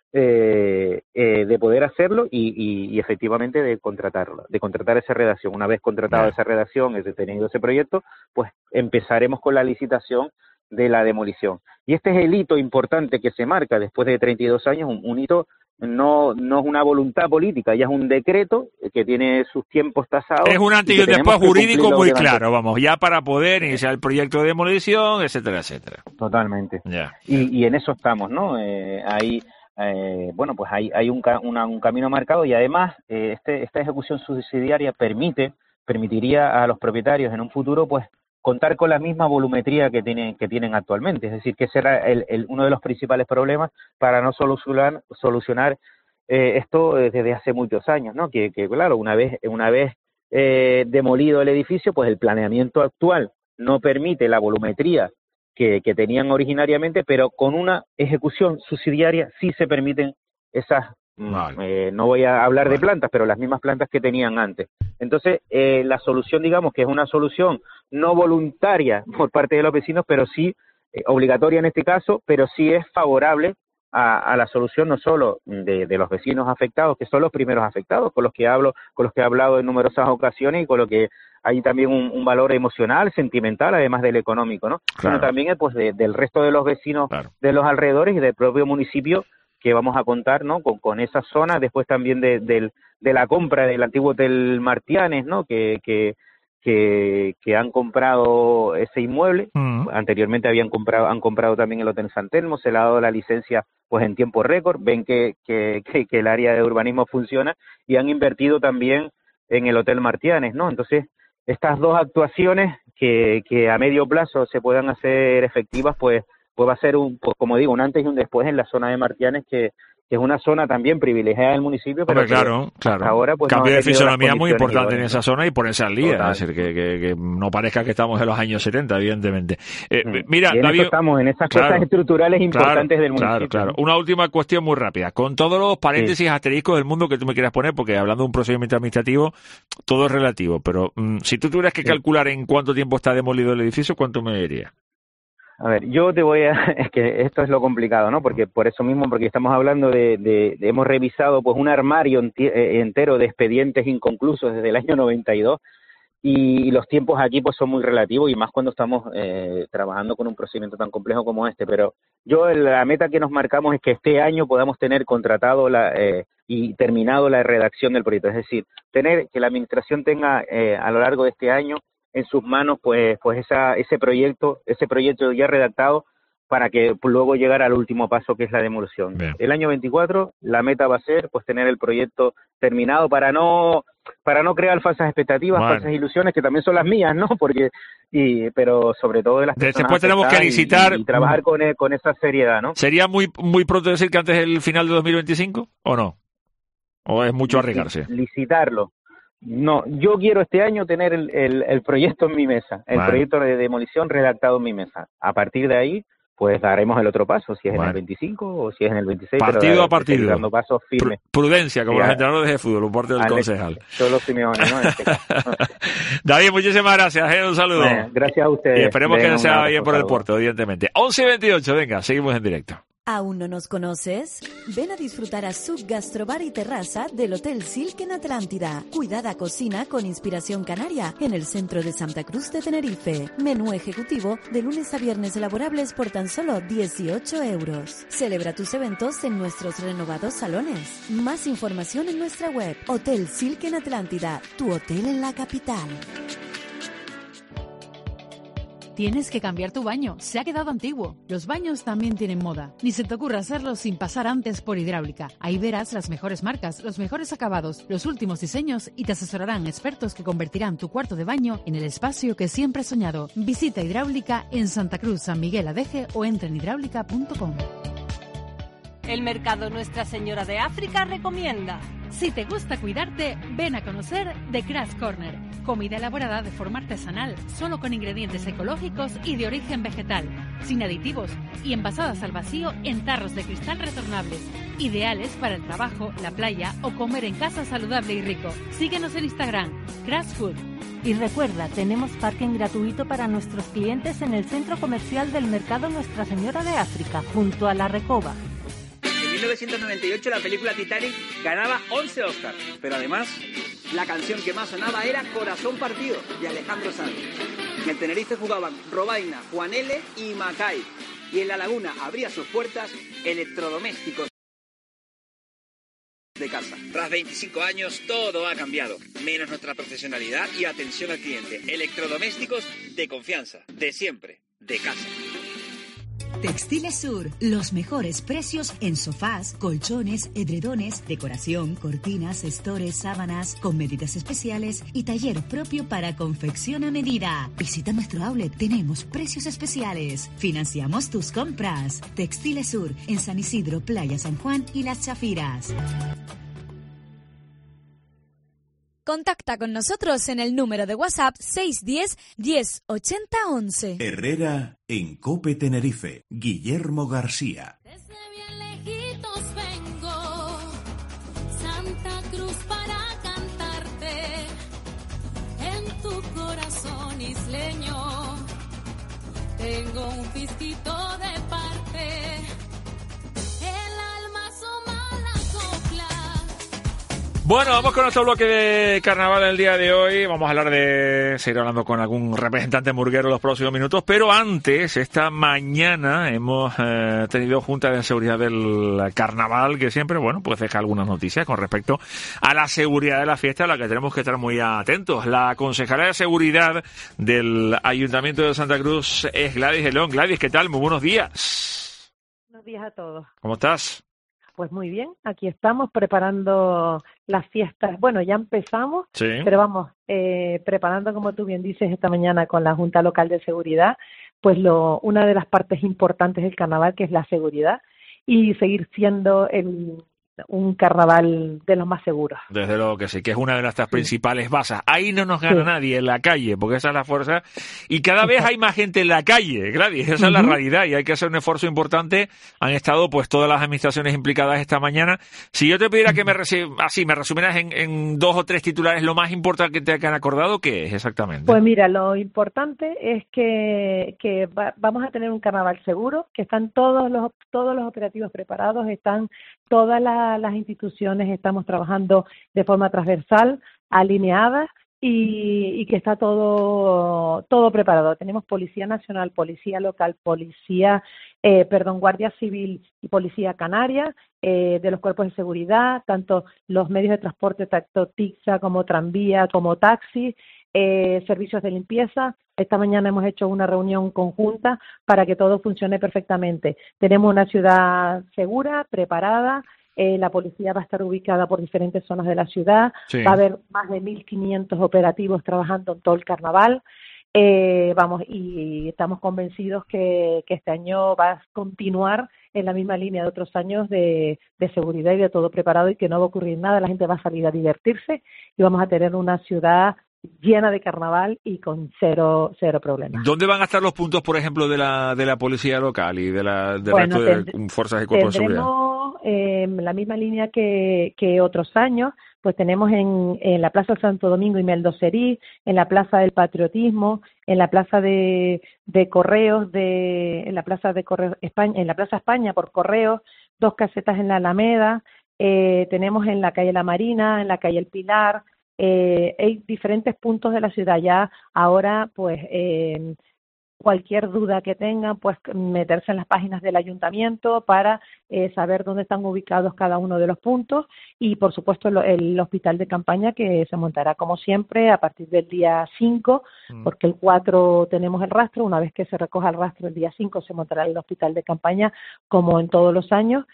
Speaker 11: Eh, eh, de poder hacerlo y, y, y efectivamente de contratarlo, de contratar esa redacción. Una vez contratada esa redacción, es detenido ese proyecto, pues empezaremos con la licitación de la demolición. Y este es el hito importante que se marca después de treinta y dos años, un, un hito no no es una voluntad política, ya es un decreto que tiene sus tiempos tasados.
Speaker 2: Es un antes y un después jurídico muy claro, vamos, ya para poder iniciar el proyecto de demolición, etcétera, etcétera.
Speaker 11: Totalmente.
Speaker 2: Yeah.
Speaker 11: Y, y en eso estamos, ¿no? Eh, ahí Eh, bueno, pues hay, hay un, una, un camino marcado y además eh, este, esta ejecución subsidiaria permite, permitiría a los propietarios en un futuro pues contar con la misma volumetría que tienen, que tienen actualmente, es decir, que será el, el, uno de los principales problemas para no solucionar, solucionar eh, esto desde hace muchos años, ¿no? Que, que claro, una vez, una vez eh, demolido el edificio, pues el planeamiento actual no permite la volumetría Que, que tenían originariamente, pero con una ejecución subsidiaria sí se permiten esas Vale. Eh, no voy a hablar vale. de plantas, pero las mismas plantas que tenían antes. Entonces, eh, la solución, digamos, que es una solución no voluntaria por parte de los vecinos, pero sí eh, obligatoria en este caso, pero sí es favorable a, a la solución no solo de, de los vecinos afectados, que son los primeros afectados, con los que hablo, con los que he hablado en numerosas ocasiones y con lo que hay también un, un valor emocional, sentimental, además del económico, ¿no? Claro. Sino también pues de, del resto de los vecinos claro. de los alrededores y del propio municipio, que vamos a contar, ¿no? Con, con esa zona, después también de, de, de la compra del antiguo Hotel Martianes, ¿no? Que, que, que, que han comprado ese inmueble. Uh-huh. Anteriormente habían comprado, han comprado también el Hotel San Telmo, se le ha dado la licencia pues en tiempo récord, ven que, que, que, que el área de urbanismo funciona y han invertido también en el Hotel Martianes, ¿no? Entonces, estas dos actuaciones que, que a medio plazo se puedan hacer efectivas, pues, pues va a ser un, pues como digo, un antes y un después en la zona de Martianes, que, que es una zona también privilegiada del municipio, pero
Speaker 2: Hombre, claro, claro.
Speaker 11: ahora pues
Speaker 2: cambio
Speaker 11: no
Speaker 2: de fisonomía muy importante
Speaker 11: iguales,
Speaker 2: en esa zona y ponerse al día, Total. es decir, que, que, que no parezca que estamos en los años setenta, evidentemente. Eh, mm. Mira,
Speaker 11: y en
Speaker 2: David,
Speaker 11: eso estamos, en esas claro, cosas estructurales importantes
Speaker 2: claro,
Speaker 11: del municipio.
Speaker 2: Claro, claro. Una última cuestión muy rápida, con todos los paréntesis sí. asteriscos del mundo que tú me quieras poner, porque hablando de un procedimiento administrativo, todo es relativo, pero mm, si tú tuvieras que sí. calcular en cuánto tiempo está demolido el edificio, ¿cuánto me dirías?
Speaker 11: A ver, yo te voy a... Es que esto es lo complicado, ¿no? Porque por eso mismo, porque estamos hablando de... de, de hemos revisado pues un armario entero de expedientes inconclusos desde el año noventa y dos y los tiempos aquí pues son muy relativos y más cuando estamos eh, trabajando con un procedimiento tan complejo como este. Pero yo la meta que nos marcamos es que este año podamos tener contratado la eh, y terminado la redacción del proyecto. Es decir, tener que la administración tenga eh, a lo largo de este año en sus manos pues pues esa ese proyecto ese proyecto ya redactado para que luego llegar al último paso, que es la demolición. Bien. El año veinticuatro la meta va a ser pues tener el proyecto terminado para no para no crear falsas expectativas, bueno. falsas ilusiones, que también son las mías, ¿no? Porque y pero sobre todo de las personas
Speaker 2: después tenemos que licitar
Speaker 11: y, y trabajar con con esa seriedad, ¿no?
Speaker 2: ¿Sería muy muy pronto decir que antes del final de dos mil veinticinco o no? ¿O es mucho arriesgarse?
Speaker 11: Licitarlo. No, yo quiero este año tener el, el, el proyecto en mi mesa, el vale. proyecto de demolición redactado en mi mesa. A partir de ahí, pues daremos el otro paso, si es vale. en el veinticinco o si es en el veintiséis.
Speaker 2: Partido
Speaker 11: pero,
Speaker 2: a partido.
Speaker 11: Dando pasos firmes.
Speaker 2: Prudencia, como sí, los entrenadores de fútbol, un parte del concejal.
Speaker 11: Solo Simeone, ¿no? En este caso.
Speaker 2: David, muchísimas gracias, ¿eh? Un saludo.
Speaker 11: Bueno, gracias a ustedes.
Speaker 2: Y esperemos Venga, que sea bien por el deporte, evidentemente. once y veintiocho, venga, seguimos en directo.
Speaker 12: ¿Aún no nos conoces? Ven a disfrutar a Sub Gastrobar y Terraza del Hotel Silk en Atlántida. Cuidada cocina con inspiración canaria en el centro de Santa Cruz de Tenerife. Menú ejecutivo de lunes a viernes elaborables por tan solo dieciocho euros. Celebra tus eventos en nuestros renovados salones. Más información en nuestra web. Hotel Silk en Atlántida, tu hotel en la capital.
Speaker 5: Tienes que cambiar tu baño, se ha quedado antiguo. Los baños también tienen moda. Ni se te ocurra hacerlo sin pasar antes por Hidráulica. Ahí verás las mejores marcas, los mejores acabados, los últimos diseños y te asesorarán expertos que convertirán tu cuarto de baño en el espacio que siempre has soñado. Visita Hidráulica en Santa Cruz, San Miguel Adeje o entra en hidráulica punto com.
Speaker 13: El mercado Nuestra Señora de África recomienda.
Speaker 5: Si te gusta cuidarte, ven a conocer The Crash Corner. Comida elaborada de forma artesanal, solo con ingredientes ecológicos y de origen vegetal, sin aditivos y envasadas al vacío en tarros de cristal retornables. Ideales para el trabajo, la playa o comer en casa saludable y rico. Síguenos en Instagram, Crash Food.
Speaker 13: Y recuerda, tenemos parking gratuito para nuestros clientes en el centro comercial del mercado Nuestra Señora de África, junto a La Recoba.
Speaker 14: En mil novecientos noventa y ocho la película Titanic ganaba once Oscars, pero además la canción que más sonaba era Corazón Partido, de Alejandro Sanz. En el Tenerife jugaban Robaina, Juan L. y Macay, y en La Laguna abría sus puertas Electrodomésticos de casa. Tras veinticinco años todo ha cambiado, menos nuestra profesionalidad y atención al cliente. Electrodomésticos de confianza, de siempre, de casa.
Speaker 7: Textiles Sur, los mejores precios en sofás, colchones, edredones, decoración, cortinas, estores, sábanas, con medidas especiales y taller propio para confección a medida. Visita nuestro outlet, tenemos precios especiales. Financiamos tus compras. Textiles Sur, en San Isidro, Playa San Juan y Las Chafiras.
Speaker 12: Contacta con nosotros en el número de WhatsApp seis uno cero, diez, ochenta, once.
Speaker 1: Herrera en Cope Tenerife. Guillermo García.
Speaker 15: Desde bien lejitos vengo isleño. Tengo un pisquito de parte. El alma asoma la copla.
Speaker 2: Bueno, vamos con nuestro bloque de carnaval del día de hoy. Vamos a hablar de... seguir hablando con algún representante murguero en los próximos minutos. Pero antes, esta mañana hemos eh, tenido junta de seguridad del carnaval, que siempre, bueno, pues deja algunas noticias con respecto a la seguridad de la fiesta, a la que tenemos que estar muy atentos. La concejala de seguridad del Ayuntamiento de Santa Cruz es Gladys Gelón. Gladys, ¿qué tal? Muy buenos días.
Speaker 16: Buenos días a todos.
Speaker 2: ¿Cómo estás?
Speaker 16: Pues muy bien, aquí estamos preparando las fiestas. Bueno, ya empezamos,
Speaker 2: sí.
Speaker 16: pero vamos, eh, preparando, como tú bien dices, esta mañana con la Junta Local de Seguridad, pues lo, una de las partes importantes del carnaval, que es la seguridad, y seguir siendo el, un carnaval de los más seguros.
Speaker 2: Desde luego que sí, que es una de nuestras sí. principales bases. Ahí no nos gana sí. nadie, en la calle, porque esa es la fuerza. Y cada vez hay más gente en la calle, Gladys, esa uh-huh. es la realidad, y hay que hacer un esfuerzo importante. Han estado pues todas las administraciones implicadas esta mañana. Si yo te pidiera uh-huh. que me resi- así me resumieras en, en dos o tres titulares lo más importante que te han acordado, ¿qué es exactamente?
Speaker 16: Pues mira, lo importante es que, que va, vamos a tener un carnaval seguro, que están todos los, todos los operativos preparados, están todas las, las instituciones, estamos trabajando de forma transversal, alineadas, y, y que está todo todo preparado. Tenemos Policía Nacional, Policía Local, Policía, eh, perdón, Guardia Civil y Policía Canaria, eh, de los cuerpos de seguridad, tanto los medios de transporte, tanto Tixa como tranvía, como taxi, eh, servicios de limpieza. Esta mañana hemos hecho una reunión conjunta para que todo funcione perfectamente. Tenemos una ciudad segura, preparada. Eh, la policía va a estar ubicada por diferentes zonas de la ciudad. Sí. Va a haber más de mil quinientos operativos trabajando en todo el carnaval. Eh, vamos, y estamos convencidos que, que este año va a continuar en la misma línea de otros años de, de seguridad y de todo preparado, y que no va a ocurrir nada. La gente va a salir a divertirse y vamos a tener una ciudad llena de carnaval y con cero cero problemas.
Speaker 2: ¿Dónde van a estar los puntos, por ejemplo, de la de la policía local y de la de
Speaker 16: bueno,
Speaker 2: resto de
Speaker 16: tend-
Speaker 2: fuerzas y cuerpos de seguridad?
Speaker 16: Tendremos eh, la misma línea que, que otros años, pues tenemos en, en la Plaza Santo Domingo y Meldocerí, en la Plaza del Patriotismo, en la Plaza de, de Correos, de en la Plaza de Correos España, en la Plaza España por Correos, dos casetas en la Alameda, eh, tenemos en la calle La Marina, en la calle El Pilar. Eh, hay diferentes puntos de la ciudad ya. Ahora, pues, eh, cualquier duda que tengan, pues meterse en las páginas del ayuntamiento para eh, saber dónde están ubicados cada uno de los puntos, y por supuesto lo, el hospital de campaña, que se montará como siempre a partir del día cinco, mm. porque el cuatro tenemos el rastro. Una vez que se recoja el rastro el día cinco se montará el hospital de campaña como en todos los años.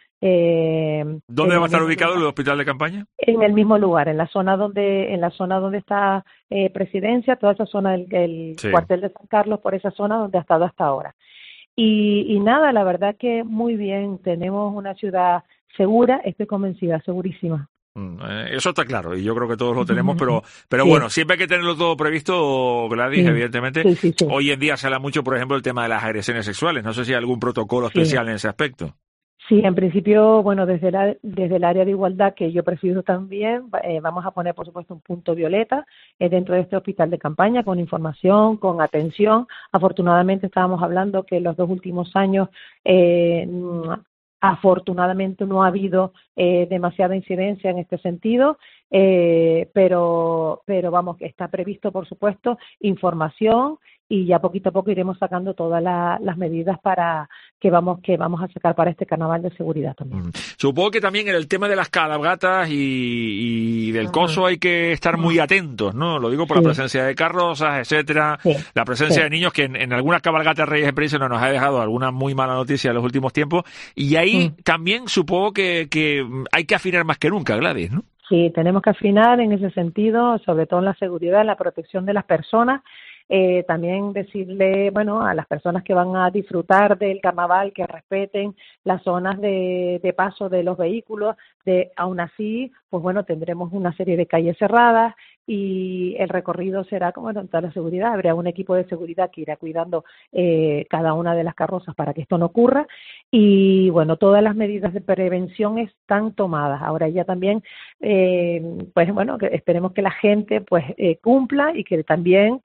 Speaker 16: Eh,
Speaker 2: ¿Dónde va a estar ubicado lugar? el hospital de campaña?
Speaker 16: En el mismo lugar, en la zona donde en la zona donde está eh, Presidencia, toda esa zona del el sí. cuartel de San Carlos, por esa zona donde ha estado hasta ahora. Y, y nada, la verdad que muy bien, tenemos una ciudad segura, estoy convencida, segurísima.
Speaker 2: Eso está claro, y yo creo que todos lo tenemos, pero pero sí. bueno, siempre hay que tenerlo todo previsto, Gladys, sí. evidentemente.
Speaker 16: Sí, sí, sí.
Speaker 2: Hoy en día se habla mucho, por ejemplo, el tema de las agresiones sexuales. No sé si hay algún protocolo especial sí. en ese aspecto.
Speaker 16: Sí, en principio, bueno, desde, la, desde el área de igualdad, que yo presido también, eh, vamos a poner, por supuesto, un punto violeta eh, dentro de este hospital de campaña, con información, con atención. Afortunadamente, estábamos hablando que en los dos últimos años, eh, afortunadamente, no ha habido eh, demasiada incidencia en este sentido, eh, pero, pero vamos, está previsto, por supuesto, información, y ya poquito a poco iremos sacando todas la, las medidas para que vamos que vamos a sacar para este carnaval de seguridad también.
Speaker 2: Mm. Supongo que también en el tema de las cabalgatas y, y del coso hay que estar muy atentos, ¿no? Lo digo por sí. la presencia de carrozas, etcétera, sí. la presencia sí. de niños, que en, en algunas cabalgatas Reyes de Prensa nos ha dejado alguna muy mala noticia en los últimos tiempos, y ahí mm. también supongo que, que hay que afinar más que nunca, Gladys, ¿no?
Speaker 16: Sí, tenemos que afinar en ese sentido, sobre todo en la seguridad, en la protección de las personas. Eh, también decirle, bueno, a las personas que van a disfrutar del carnaval, que respeten las zonas de, de paso de los vehículos. De, aún así, pues bueno, tendremos una serie de calles cerradas y el recorrido será como en toda la seguridad. Habrá un equipo de seguridad que irá cuidando eh, cada una de las carrozas para que esto no ocurra. Y bueno, todas las medidas de prevención están tomadas. Ahora ya también, eh, pues bueno, que esperemos que la gente pues eh, cumpla, y que también pues que respete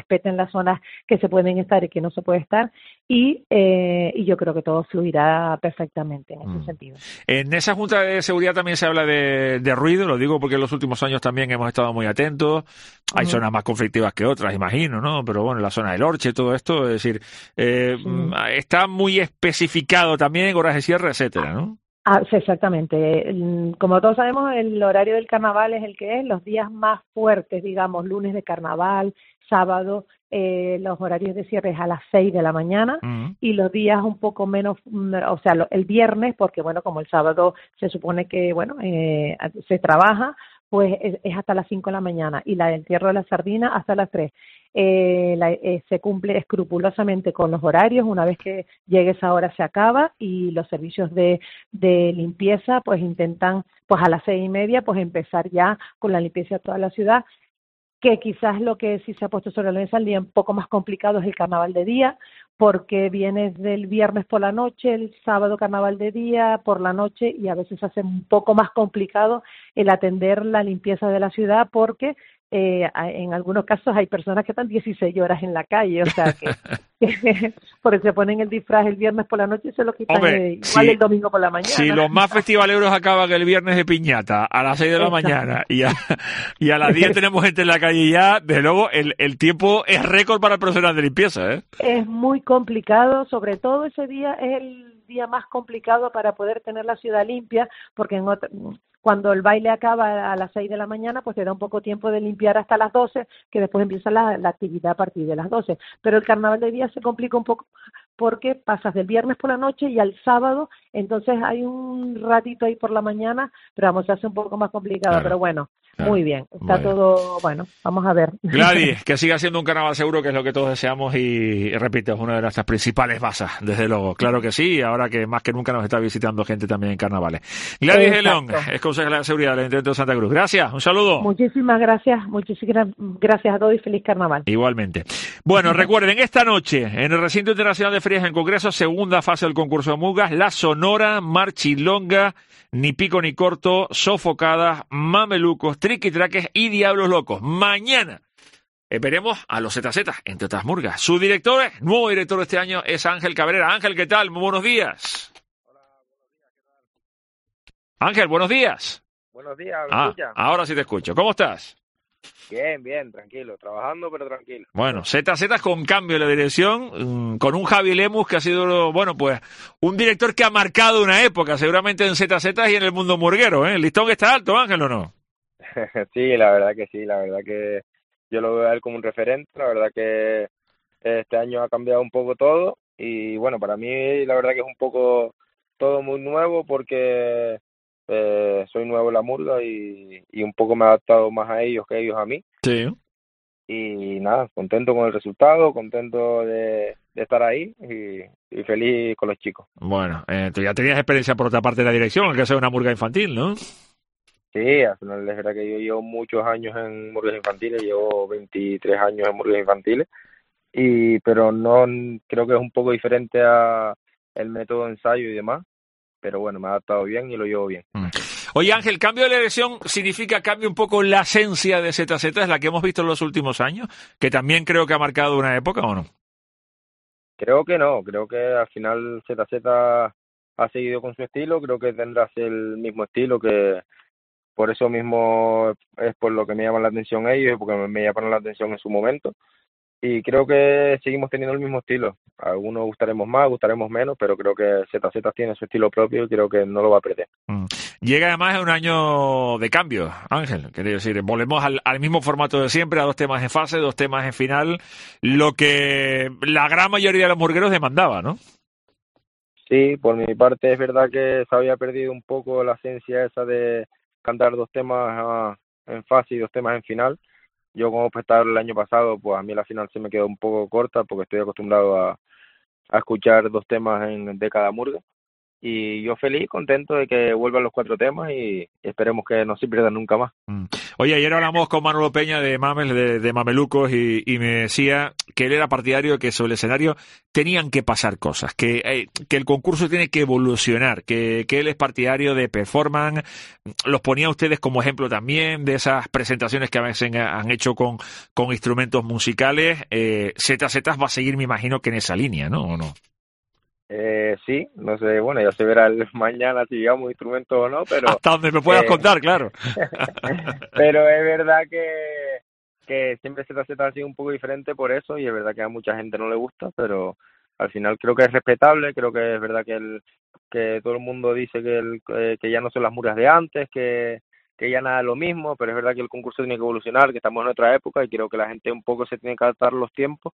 Speaker 16: respeten las zonas que se pueden estar y que no se puede estar, y, eh, y yo creo que todo fluirá perfectamente en ese
Speaker 2: Mm.
Speaker 16: sentido.
Speaker 2: En esa Junta de Seguridad también se habla de, de ruido, lo digo porque en los últimos años también hemos estado muy atentos. Hay
Speaker 16: Ujú.
Speaker 2: zonas más conflictivas que otras, imagino, ¿no? Pero bueno, la zona del Orche, todo esto, es decir, eh,
Speaker 16: Sí.
Speaker 2: mm, está muy especificado también, horas de cierre, etcétera, ¿no?
Speaker 16: Ah, sí, exactamente. El- Como todos sabemos, el horario del carnaval es el que es. Los días más fuertes, digamos, lunes de carnaval, sábado, eh, los horarios de cierre es a las seis de la mañana,
Speaker 2: Mm.
Speaker 16: y los días un poco menos, mm, o sea, lo- el viernes, porque bueno, como el sábado se supone que, bueno, eh, se trabaja, pues es, es hasta las cinco de la mañana, y la del entierro de la sardina hasta las tres. Eh, la- eh, se cumple escrupulosamente con los horarios. Una vez que llegue esa hora se acaba, y los servicios de, de limpieza pues intentan pues a las seis y media pues empezar ya con la limpieza de toda la ciudad, que quizás lo que sí se ha puesto sobre la mesa el día un poco más complicado es el carnaval de día, porque vienes del viernes por la noche, el sábado carnaval de día, por la noche, y a veces hace un poco más complicado el atender la limpieza de la ciudad, porque eh, a- en algunos casos hay personas que están dieciséis horas en la calle, o sea que, que porque se ponen el disfraz el viernes por la noche y se lo quitan
Speaker 2: Hombre,
Speaker 16: eh, igual
Speaker 2: si-
Speaker 16: el domingo por la mañana.
Speaker 2: Si los más festivaleros acaban el viernes de piñata a las seis de la
Speaker 16: Exacto.
Speaker 2: mañana y a, y a las diez tenemos gente en la calle ya, desde luego el, el tiempo es récord para el personal de limpieza, ¿eh?
Speaker 16: Es muy complicado, sobre todo ese día es el día más complicado para poder tener la ciudad limpia, porque en otra- cuando el baile acaba a las seis de la mañana, pues te da un poco tiempo de limpiar hasta las doce, que después empieza la, la actividad a partir de las doce. Pero el carnaval de día se complica un poco porque pasas del viernes por la noche y al sábado, entonces hay un ratito ahí por la mañana, pero vamos, se hace un poco más complicado,
Speaker 2: Claro,
Speaker 16: pero bueno,
Speaker 2: claro.
Speaker 16: muy bien, está
Speaker 2: Bueno.
Speaker 16: todo, bueno, vamos a ver.
Speaker 2: Gladys, que siga siendo un carnaval seguro, que es lo que todos deseamos, y, y repito, es una de nuestras principales bases, desde luego. Claro que sí, ahora que más que nunca nos está visitando gente también en carnavales. Gladys Gelón,
Speaker 16: Exacto.
Speaker 2: es consejera de seguridad del Ayuntamiento de Santa Cruz. Gracias, un saludo.
Speaker 16: Muchísimas gracias, muchísimas gracias a todos y feliz carnaval.
Speaker 2: Igualmente. Bueno, recuerden, esta noche, en el Recinto Internacional de Ferias en Congreso, segunda fase del concurso de Mugas, La Sonora, Marchilonga, Ni Pico Ni Corto, Sofocadas, Mamelucos, Triquitraques y Diablos Locos. Mañana eh, veremos a los Z Z, entre otras murgas. Su director, nuevo director de este año, es Ángel Cabrera. Ángel, ¿qué tal? Muy buenos días. Ángel, buenos días.
Speaker 17: Buenos días, ¿me
Speaker 2: Ah,
Speaker 17: escucha?
Speaker 2: ahora sí te escucho. ¿Cómo estás?
Speaker 17: Bien, bien, tranquilo, trabajando pero tranquilo.
Speaker 2: Bueno, Z Z con cambio de la dirección, mm, con un Javi Lemus que ha sido, bueno, pues, un director que ha marcado una época, seguramente en Z Z y en el mundo murguero, ¿eh? El listón está alto, Ángel, ¿o no?
Speaker 17: Sí, la verdad que sí, la verdad que yo lo veo a él como un referente, la verdad que este año ha cambiado un poco todo y bueno, para mí la verdad que es un poco todo muy nuevo porque eh, soy nuevo en la murga y, y un poco me he adaptado más a ellos que ellos a mí.
Speaker 2: Sí.
Speaker 17: Y nada, contento con el resultado, contento de, de estar ahí y, y feliz con los chicos.
Speaker 2: Bueno, eh, tú ya tenías experiencia por otra parte de la dirección, aunque sea una murga infantil, ¿no?
Speaker 17: Sí, al final es verdad que yo llevo muchos años en murgas infantiles, llevo veintitrés años en murgas infantiles, y pero no creo que es un poco diferente a el método de ensayo y demás, pero bueno, me ha adaptado bien y lo llevo bien.
Speaker 2: Oye, Ángel, cambio de la dirección significa cambio un poco la esencia de Z Z, es la que hemos visto en los últimos años, que también creo que ha marcado una época, ¿o no?
Speaker 17: Creo que no, creo que al final Z Z ha seguido con su estilo, creo que tendrás el mismo estilo, que por eso mismo es por lo que me llaman la atención ellos y porque me llamaron la atención en su momento. Y creo que seguimos teniendo el mismo estilo. A algunos gustaremos más, gustaremos menos, pero creo que Z Z tiene su estilo propio y creo que no lo va a perder.
Speaker 2: Mm. Llega además en un año de cambio, Ángel. Quiero decir, volvemos al, al mismo formato de siempre, a dos temas en fase, dos temas en final, lo que la gran mayoría de los murgueros demandaba, ¿no?
Speaker 17: Sí, por mi parte es verdad que se había perdido un poco la esencia esa de cantar dos temas uh, en fase y dos temas en final. Yo como espectador el año pasado, pues a mí la final se me quedó un poco corta porque estoy acostumbrado a, a escuchar dos temas en, de cada murga. y yo feliz, contento de que vuelvan los cuatro temas y esperemos que no se pierdan nunca más.
Speaker 2: Mm. Oye, ayer hablamos con Manolo Peña de Mames, de, de Mamelucos, y, y me decía que él era partidario de que sobre el escenario tenían que pasar cosas, que, eh, que el concurso tiene que evolucionar, que, que él es partidario de performance. Los ponía a ustedes como ejemplo también de esas presentaciones que a veces han hecho con, con instrumentos musicales. eh, Z Z va a seguir, me imagino, que en esa línea, ¿no? ¿O no?
Speaker 17: Eh, sí, no sé, bueno, ya se verá el mañana si llevamos instrumentos o no, pero...
Speaker 2: Hasta donde me puedas
Speaker 17: eh,
Speaker 2: contar, claro.
Speaker 17: Pero es verdad que, que siempre Z Z ha sido un poco diferente por eso, y es verdad que a mucha gente no le gusta, pero al final creo que es respetable, creo que es verdad que el, que todo el mundo dice que, el, eh, que ya no son las Murgas de antes, que, que ya nada es lo mismo, pero es verdad que el concurso tiene que evolucionar, que estamos en otra época, y creo que la gente un poco se tiene que adaptar a los tiempos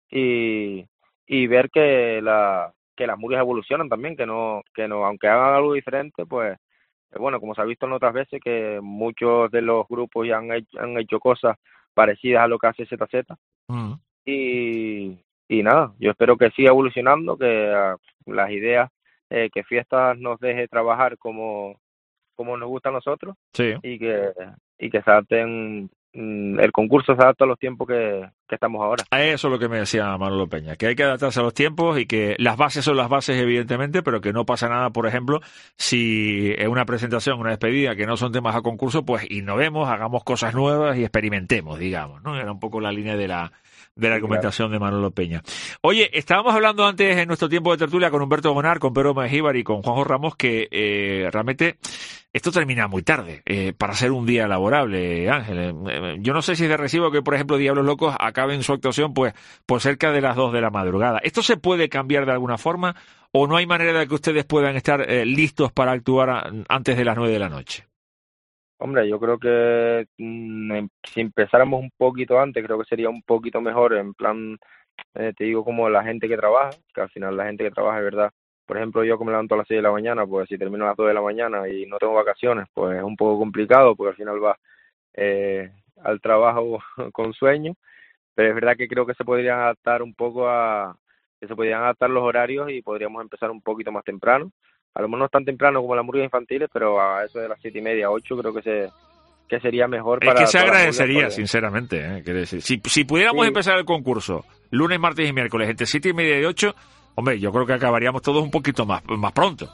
Speaker 17: y, y ver que la... que las Murgas evolucionan también, que no, que no, aunque hagan algo diferente, pues, bueno, como se ha visto en otras veces, que muchos de los grupos ya han hecho, han hecho cosas parecidas a lo que hace Z Z,
Speaker 2: Mm.
Speaker 17: y, y nada, yo espero que siga evolucionando, que uh, las ideas, eh, que Fiestas nos deje trabajar como, como nos gusta a nosotros,
Speaker 2: Sí.
Speaker 17: y que, y que se adapten, el concurso se adapta a los tiempos que, que estamos ahora.
Speaker 2: A eso es lo que me decía Manolo Peña, que hay que adaptarse a los tiempos y que las bases son las bases, evidentemente, pero que no pasa nada, por ejemplo, si en una presentación, una despedida, que no son temas a concurso, pues innovemos, hagamos cosas nuevas y experimentemos, digamos, ¿no? Era un poco la línea de la de la argumentación de Manolo Peña. Oye, estábamos hablando antes en nuestro tiempo de tertulia con Humberto Bonar, con Pedro Mengíbar y con Juanjo Ramos, que eh, realmente esto termina muy tarde eh, para ser un día laborable, Ángel. Eh, yo no sé si es de recibo que, por ejemplo, Diablos Locos acaben su actuación pues por cerca de las dos de la madrugada. ¿Esto se puede cambiar de alguna forma o no hay manera de que ustedes puedan estar eh, listos para actuar a, antes de las nueve de la noche?
Speaker 17: Hombre, yo creo que mmm, si empezáramos un poquito antes, creo que sería un poquito mejor, en plan, eh, te digo, como la gente que trabaja, que al final la gente que trabaja es verdad. Por ejemplo, yo que me levanto a las seis de la mañana, pues si termino a las dos de la mañana y no tengo vacaciones, pues es un poco complicado, porque al final vas eh, al trabajo con sueño, pero es verdad que creo que se podrían adaptar un poco a, que se podrían adaptar los horarios y podríamos empezar un poquito más temprano. A lo mejor no es tan temprano como las Murgas infantiles, pero a eso de las siete y media, ocho, creo que se que sería mejor para...
Speaker 2: Es que se
Speaker 17: todas las
Speaker 2: agradecería,
Speaker 17: Murgas,
Speaker 2: sinceramente. ¿eh? Quiere decir, si, si pudiéramos
Speaker 17: Sí.
Speaker 2: empezar el concurso lunes, martes y miércoles entre siete y media y ocho, hombre, yo creo que acabaríamos todos un poquito más, más pronto.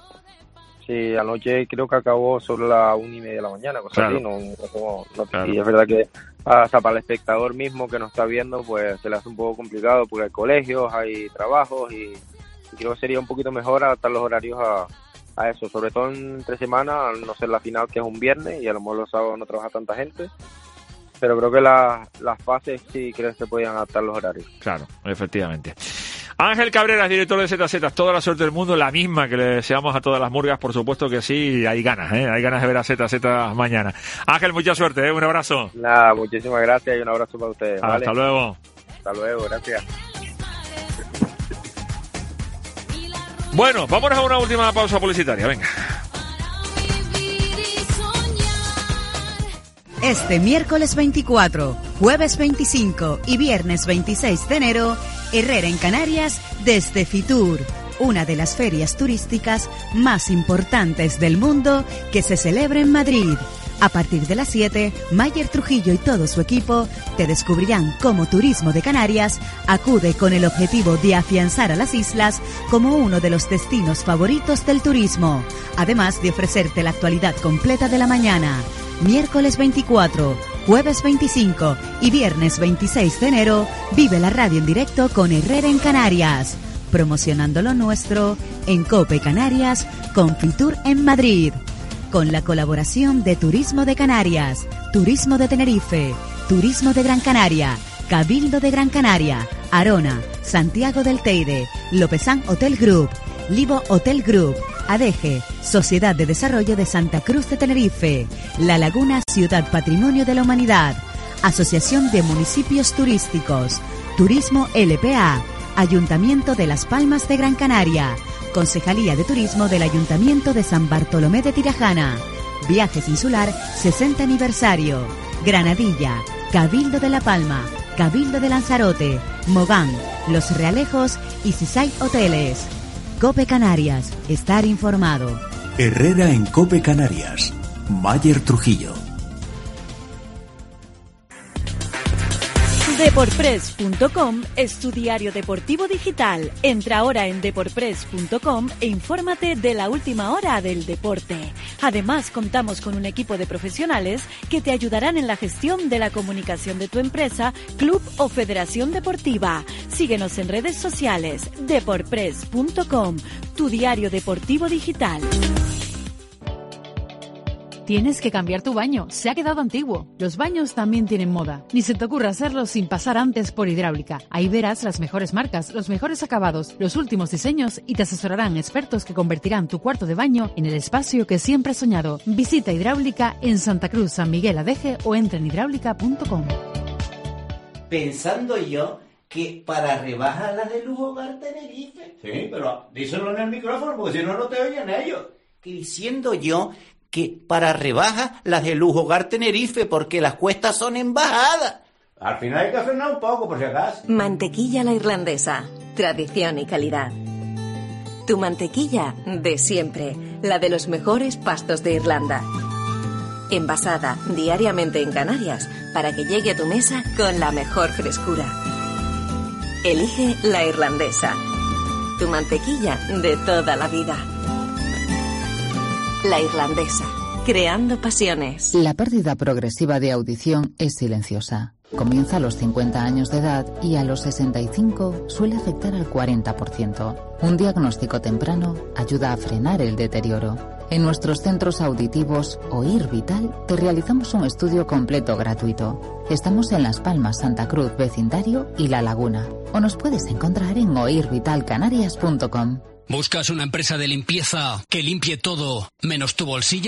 Speaker 17: Sí, anoche creo que acabó sobre las una y media de la mañana, cosa
Speaker 2: Claro.
Speaker 17: así, no, no tengo- no-
Speaker 2: Claro.
Speaker 17: y es verdad que hasta para el espectador mismo que nos está viendo, pues se le hace un poco complicado porque hay colegios, hay trabajos y, y creo que sería un poquito mejor adaptar los horarios a, a eso, sobre todo entre semana, al no ser la final que es un viernes y a lo mejor los sábados no trabaja tanta gente, pero creo que la- las fases sí creo que se podían adaptar los horarios.
Speaker 2: Claro, efectivamente. Ángel Cabreras, director de Z Z, toda la suerte del mundo, la misma que le deseamos a todas las Murgas, por supuesto que sí, hay ganas, ¿eh? Hay ganas de ver a Z Z mañana. Ángel, mucha suerte, ¿eh? Un abrazo.
Speaker 17: Nada, muchísimas gracias y un abrazo para ustedes.
Speaker 2: Hasta
Speaker 17: ¿vale?
Speaker 2: luego.
Speaker 17: Hasta luego, gracias.
Speaker 2: Bueno, vámonos a una última pausa publicitaria, venga.
Speaker 7: Este miércoles veinticuatro, jueves veinticinco y viernes veintiséis de enero, Herrera en Canarias desde Fitur, una de las ferias turísticas más importantes del mundo que se celebra en Madrid. A partir de las siete, Mayer Trujillo y todo su equipo te descubrirán cómo Turismo de Canarias acude con el objetivo de afianzar a las islas como uno de los destinos favoritos del turismo, además de ofrecerte la actualidad completa de la mañana. Miércoles veinticuatro, jueves veinticinco y viernes veintiséis de enero, vive la radio en directo con Herrera en Canarias, promocionando lo nuestro en COPE Canarias con Fitur en Madrid. Con la colaboración de Turismo de Canarias, Turismo de Tenerife, Turismo de Gran Canaria, Cabildo de Gran Canaria, Arona, Santiago del Teide, Lopezán Hotel Group, Livo Hotel Group, ADEGE, Sociedad de Desarrollo de Santa Cruz de Tenerife, La Laguna Ciudad Patrimonio de la Humanidad, Asociación de Municipios Turísticos, Turismo L P A, Ayuntamiento de Las Palmas de Gran Canaria, Concejalía de Turismo del Ayuntamiento de San Bartolomé de Tirajana, Viajes Insular sesenta aniversario, Granadilla, Cabildo de La Palma, Cabildo de Lanzarote, Mogán, Los Realejos y Seaside Hoteles. COPE Canarias. Estar informado.
Speaker 1: Herrera en COPE Canarias. Mayer Trujillo.
Speaker 12: Deporpress punto com es tu diario deportivo digital. Entra ahora en Deporpress punto com e infórmate de la última hora del deporte. Además, contamos con un equipo de profesionales que te ayudarán en la gestión de la comunicación de tu empresa, club o federación deportiva. Síguenos en redes sociales. Deporpress punto com, tu diario deportivo digital.
Speaker 5: Tienes que cambiar tu baño, se ha quedado antiguo. Los baños también tienen moda. Ni se te ocurra hacerlo sin pasar antes por Hidráulica. Ahí verás las mejores marcas, los mejores acabados, los últimos diseños y te asesorarán expertos que convertirán tu cuarto de baño en el espacio que siempre has soñado. Visita Hidráulica en Santa Cruz, San Miguel Adeje o entra en hidráulica punto com.
Speaker 8: Pensando yo que para rebajas las de Lujo Hogar Tenerife.
Speaker 9: Sí, pero díselo en el micrófono porque si no, no te oyen ellos.
Speaker 8: Que diciendo yo que para rebajas las de Lujo Hogar Tenerife porque las cuestas son en bajada.
Speaker 9: Al final hay que frenar un poco por si acaso.
Speaker 18: Mantequilla La Irlandesa. Tradición y calidad. Tu mantequilla de siempre. La de los mejores pastos de Irlanda. Envasada diariamente en Canarias para que llegue a tu mesa con la mejor frescura. Elige La Irlandesa. Tu mantequilla de toda la vida. La Irlandesa, creando pasiones.
Speaker 19: La pérdida progresiva de audición es silenciosa. Comienza a los cincuenta años de edad y a los sesenta y cinco suele afectar al cuarenta por ciento. Un diagnóstico temprano ayuda a frenar el deterioro. En nuestros centros auditivos Oír Vital te realizamos un estudio completo gratuito. Estamos en Las Palmas, Santa Cruz, Vecindario y La Laguna. O nos puedes encontrar en oír vital canarias punto com.
Speaker 20: ¿Buscas una empresa de limpieza que limpie todo menos tu bolsillo?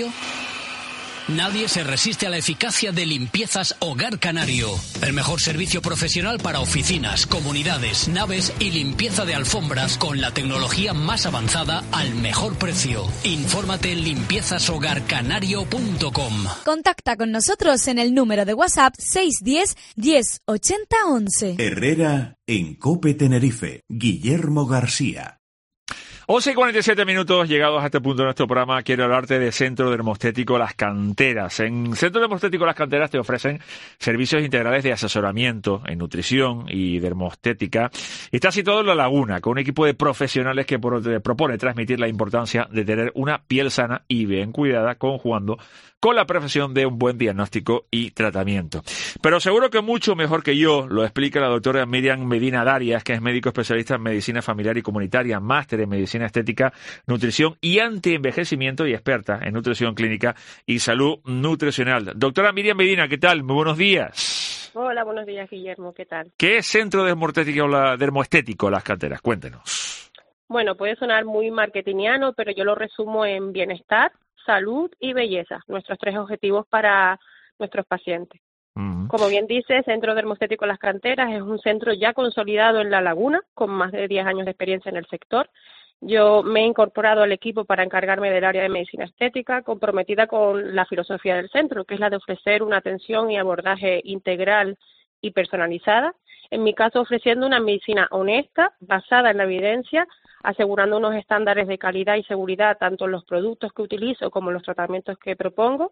Speaker 20: Nadie se resiste a la eficacia de Limpiezas Hogar Canario. El mejor servicio profesional para oficinas, comunidades, naves y limpieza de alfombras con la tecnología más avanzada al mejor precio. Infórmate en limpiezas hogar canario punto com.
Speaker 21: Contacta con nosotros en el número de WhatsApp seis uno cero, diez, ochenta, once.
Speaker 1: Herrera en COPE Tenerife. Guillermo García.
Speaker 2: once y cuarenta y siete minutos, llegados a este punto de nuestro programa, quiero hablarte de Centro Dermostético Las Canteras. En Centro Dermostético Las Canteras te ofrecen servicios integrales de asesoramiento en nutrición y dermostética. Está situado en La Laguna, con un equipo de profesionales que propone transmitir la importancia de tener una piel sana y bien cuidada, conjugando con la perfección de un buen diagnóstico y tratamiento. Pero seguro que mucho mejor que yo lo explica la doctora Miriam Medina Darias, que es médico especialista en medicina familiar y comunitaria, máster en medicina estética, nutrición y antienvejecimiento y experta en nutrición clínica y salud nutricional. Doctora Miriam Medina, ¿qué tal? Muy buenos días.
Speaker 22: Hola, buenos días, Guillermo, ¿qué tal?
Speaker 2: ¿Qué es Centro Dermostético, Dermoestético Las Canteras? Cuéntenos.
Speaker 22: Bueno, puede sonar muy marketingiano, pero yo lo resumo en bienestar, salud y belleza, nuestros tres objetivos para nuestros pacientes. Uh-huh. Como bien dice, Centro Dermostético Las Canteras es un centro ya consolidado en La Laguna, con más de diez años de experiencia en el sector. Yo me he incorporado al equipo para encargarme del área de medicina estética, comprometida con la filosofía del centro, que es la de ofrecer una atención y abordaje integral y personalizada. En mi caso, ofreciendo una medicina honesta, basada en la evidencia, asegurando unos estándares de calidad y seguridad tanto en los productos que utilizo como en los tratamientos que propongo,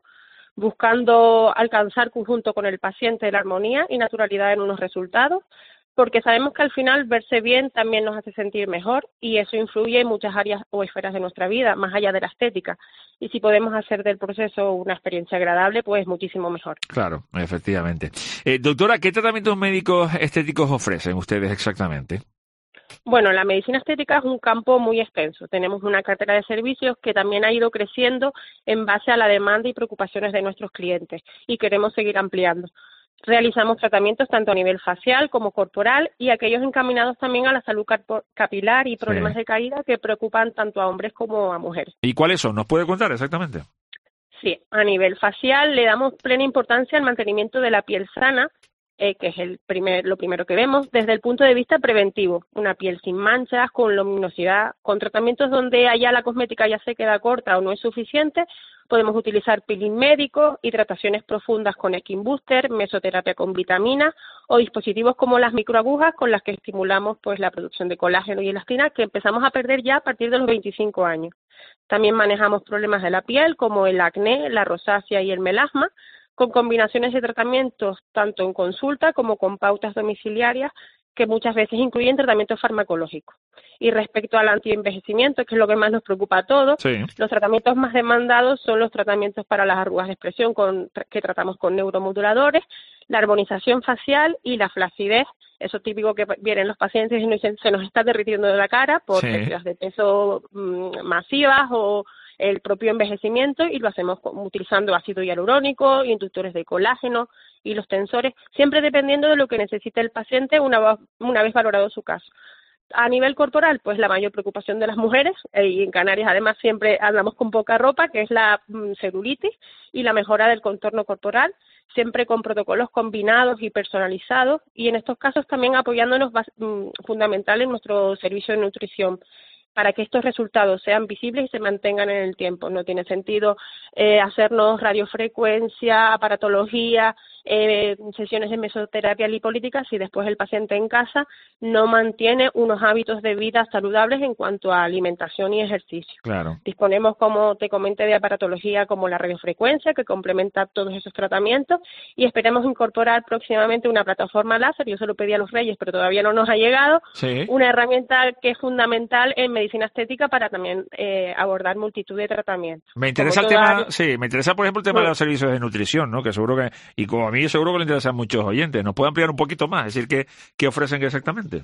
Speaker 22: buscando alcanzar conjunto con el paciente la armonía y naturalidad en unos resultados, porque sabemos que al final verse bien también nos hace sentir mejor y eso influye en muchas áreas o esferas de nuestra vida, más allá de la estética. Y si podemos hacer del proceso una experiencia agradable, pues muchísimo mejor.
Speaker 2: Claro, efectivamente. Eh, doctora, ¿qué tratamientos médicos estéticos ofrecen ustedes exactamente?
Speaker 22: Bueno, la medicina estética es un campo muy extenso. Tenemos una cartera de servicios que también ha ido creciendo en base a la demanda y preocupaciones de nuestros clientes y queremos seguir ampliando. Realizamos tratamientos tanto a nivel facial como corporal y aquellos encaminados también a la salud capilar y problemas sí. de caída que preocupan tanto a hombres como a mujeres.
Speaker 2: ¿Y cuáles son? ¿Nos puede contar exactamente?
Speaker 22: Sí, a nivel facial le damos plena importancia al mantenimiento de la piel sana, eh, que es el primer, lo primero que vemos, desde el punto de vista preventivo. Una piel sin manchas, con luminosidad, con tratamientos donde allá la cosmética ya se queda corta o no es suficiente, Podemos utilizar peeling médico, hidrataciones profundas con Skin Booster, mesoterapia con vitaminas o dispositivos como las microagujas con las que estimulamos pues la producción de colágeno y elastina que empezamos a perder ya a partir de los veinticinco años. También manejamos problemas de la piel como el acné, la rosácea y el melasma, con combinaciones de tratamientos tanto en consulta como con pautas domiciliarias que muchas veces incluyen tratamientos farmacológicos. Y respecto al antienvejecimiento, que es lo que más nos preocupa a todos, sí. Los tratamientos más demandados son los tratamientos para las arrugas de expresión con, que tratamos con neuromoduladores, la armonización facial y la flacidez, eso típico que vienen los pacientes y nos dicen se nos está derritiendo de la cara por sí. pérdidas de peso mmm, masivas o el propio envejecimiento, y lo hacemos utilizando ácido hialurónico, inductores de colágeno y los tensores, siempre dependiendo de lo que necesite el paciente una, una vez valorado su caso. A nivel corporal, pues la mayor preocupación de las mujeres, eh, y en Canarias además siempre andamos con poca ropa, que es la mm, celulitis y la mejora del contorno corporal, siempre con protocolos combinados y personalizados, y en estos casos también apoyándonos mm, fundamental en nuestro servicio de nutrición, para que estos resultados sean visibles y se mantengan en el tiempo. No tiene sentido eh, hacernos radiofrecuencia, aparatología, eh, sesiones de mesoterapia lipolítica si después el paciente en casa no mantiene unos hábitos de vida saludables en cuanto a alimentación y ejercicio.
Speaker 2: Claro.
Speaker 22: Disponemos, como te comenté, de aparatología como la radiofrecuencia, que complementa todos esos tratamientos, y esperemos incorporar próximamente una plataforma láser. Yo se lo pedí a los Reyes, pero todavía no nos ha llegado.
Speaker 2: Sí.
Speaker 22: Una herramienta que es fundamental en medicina estética para también eh, abordar multitud de tratamientos.
Speaker 2: Me interesa el tema, sí, me interesa por ejemplo el tema bueno. de los servicios de nutrición, ¿no? Que seguro que, y como a mí seguro que le interesan muchos oyentes. ¿Nos puede ampliar un poquito más? Es decir, ¿qué, qué ofrecen exactamente?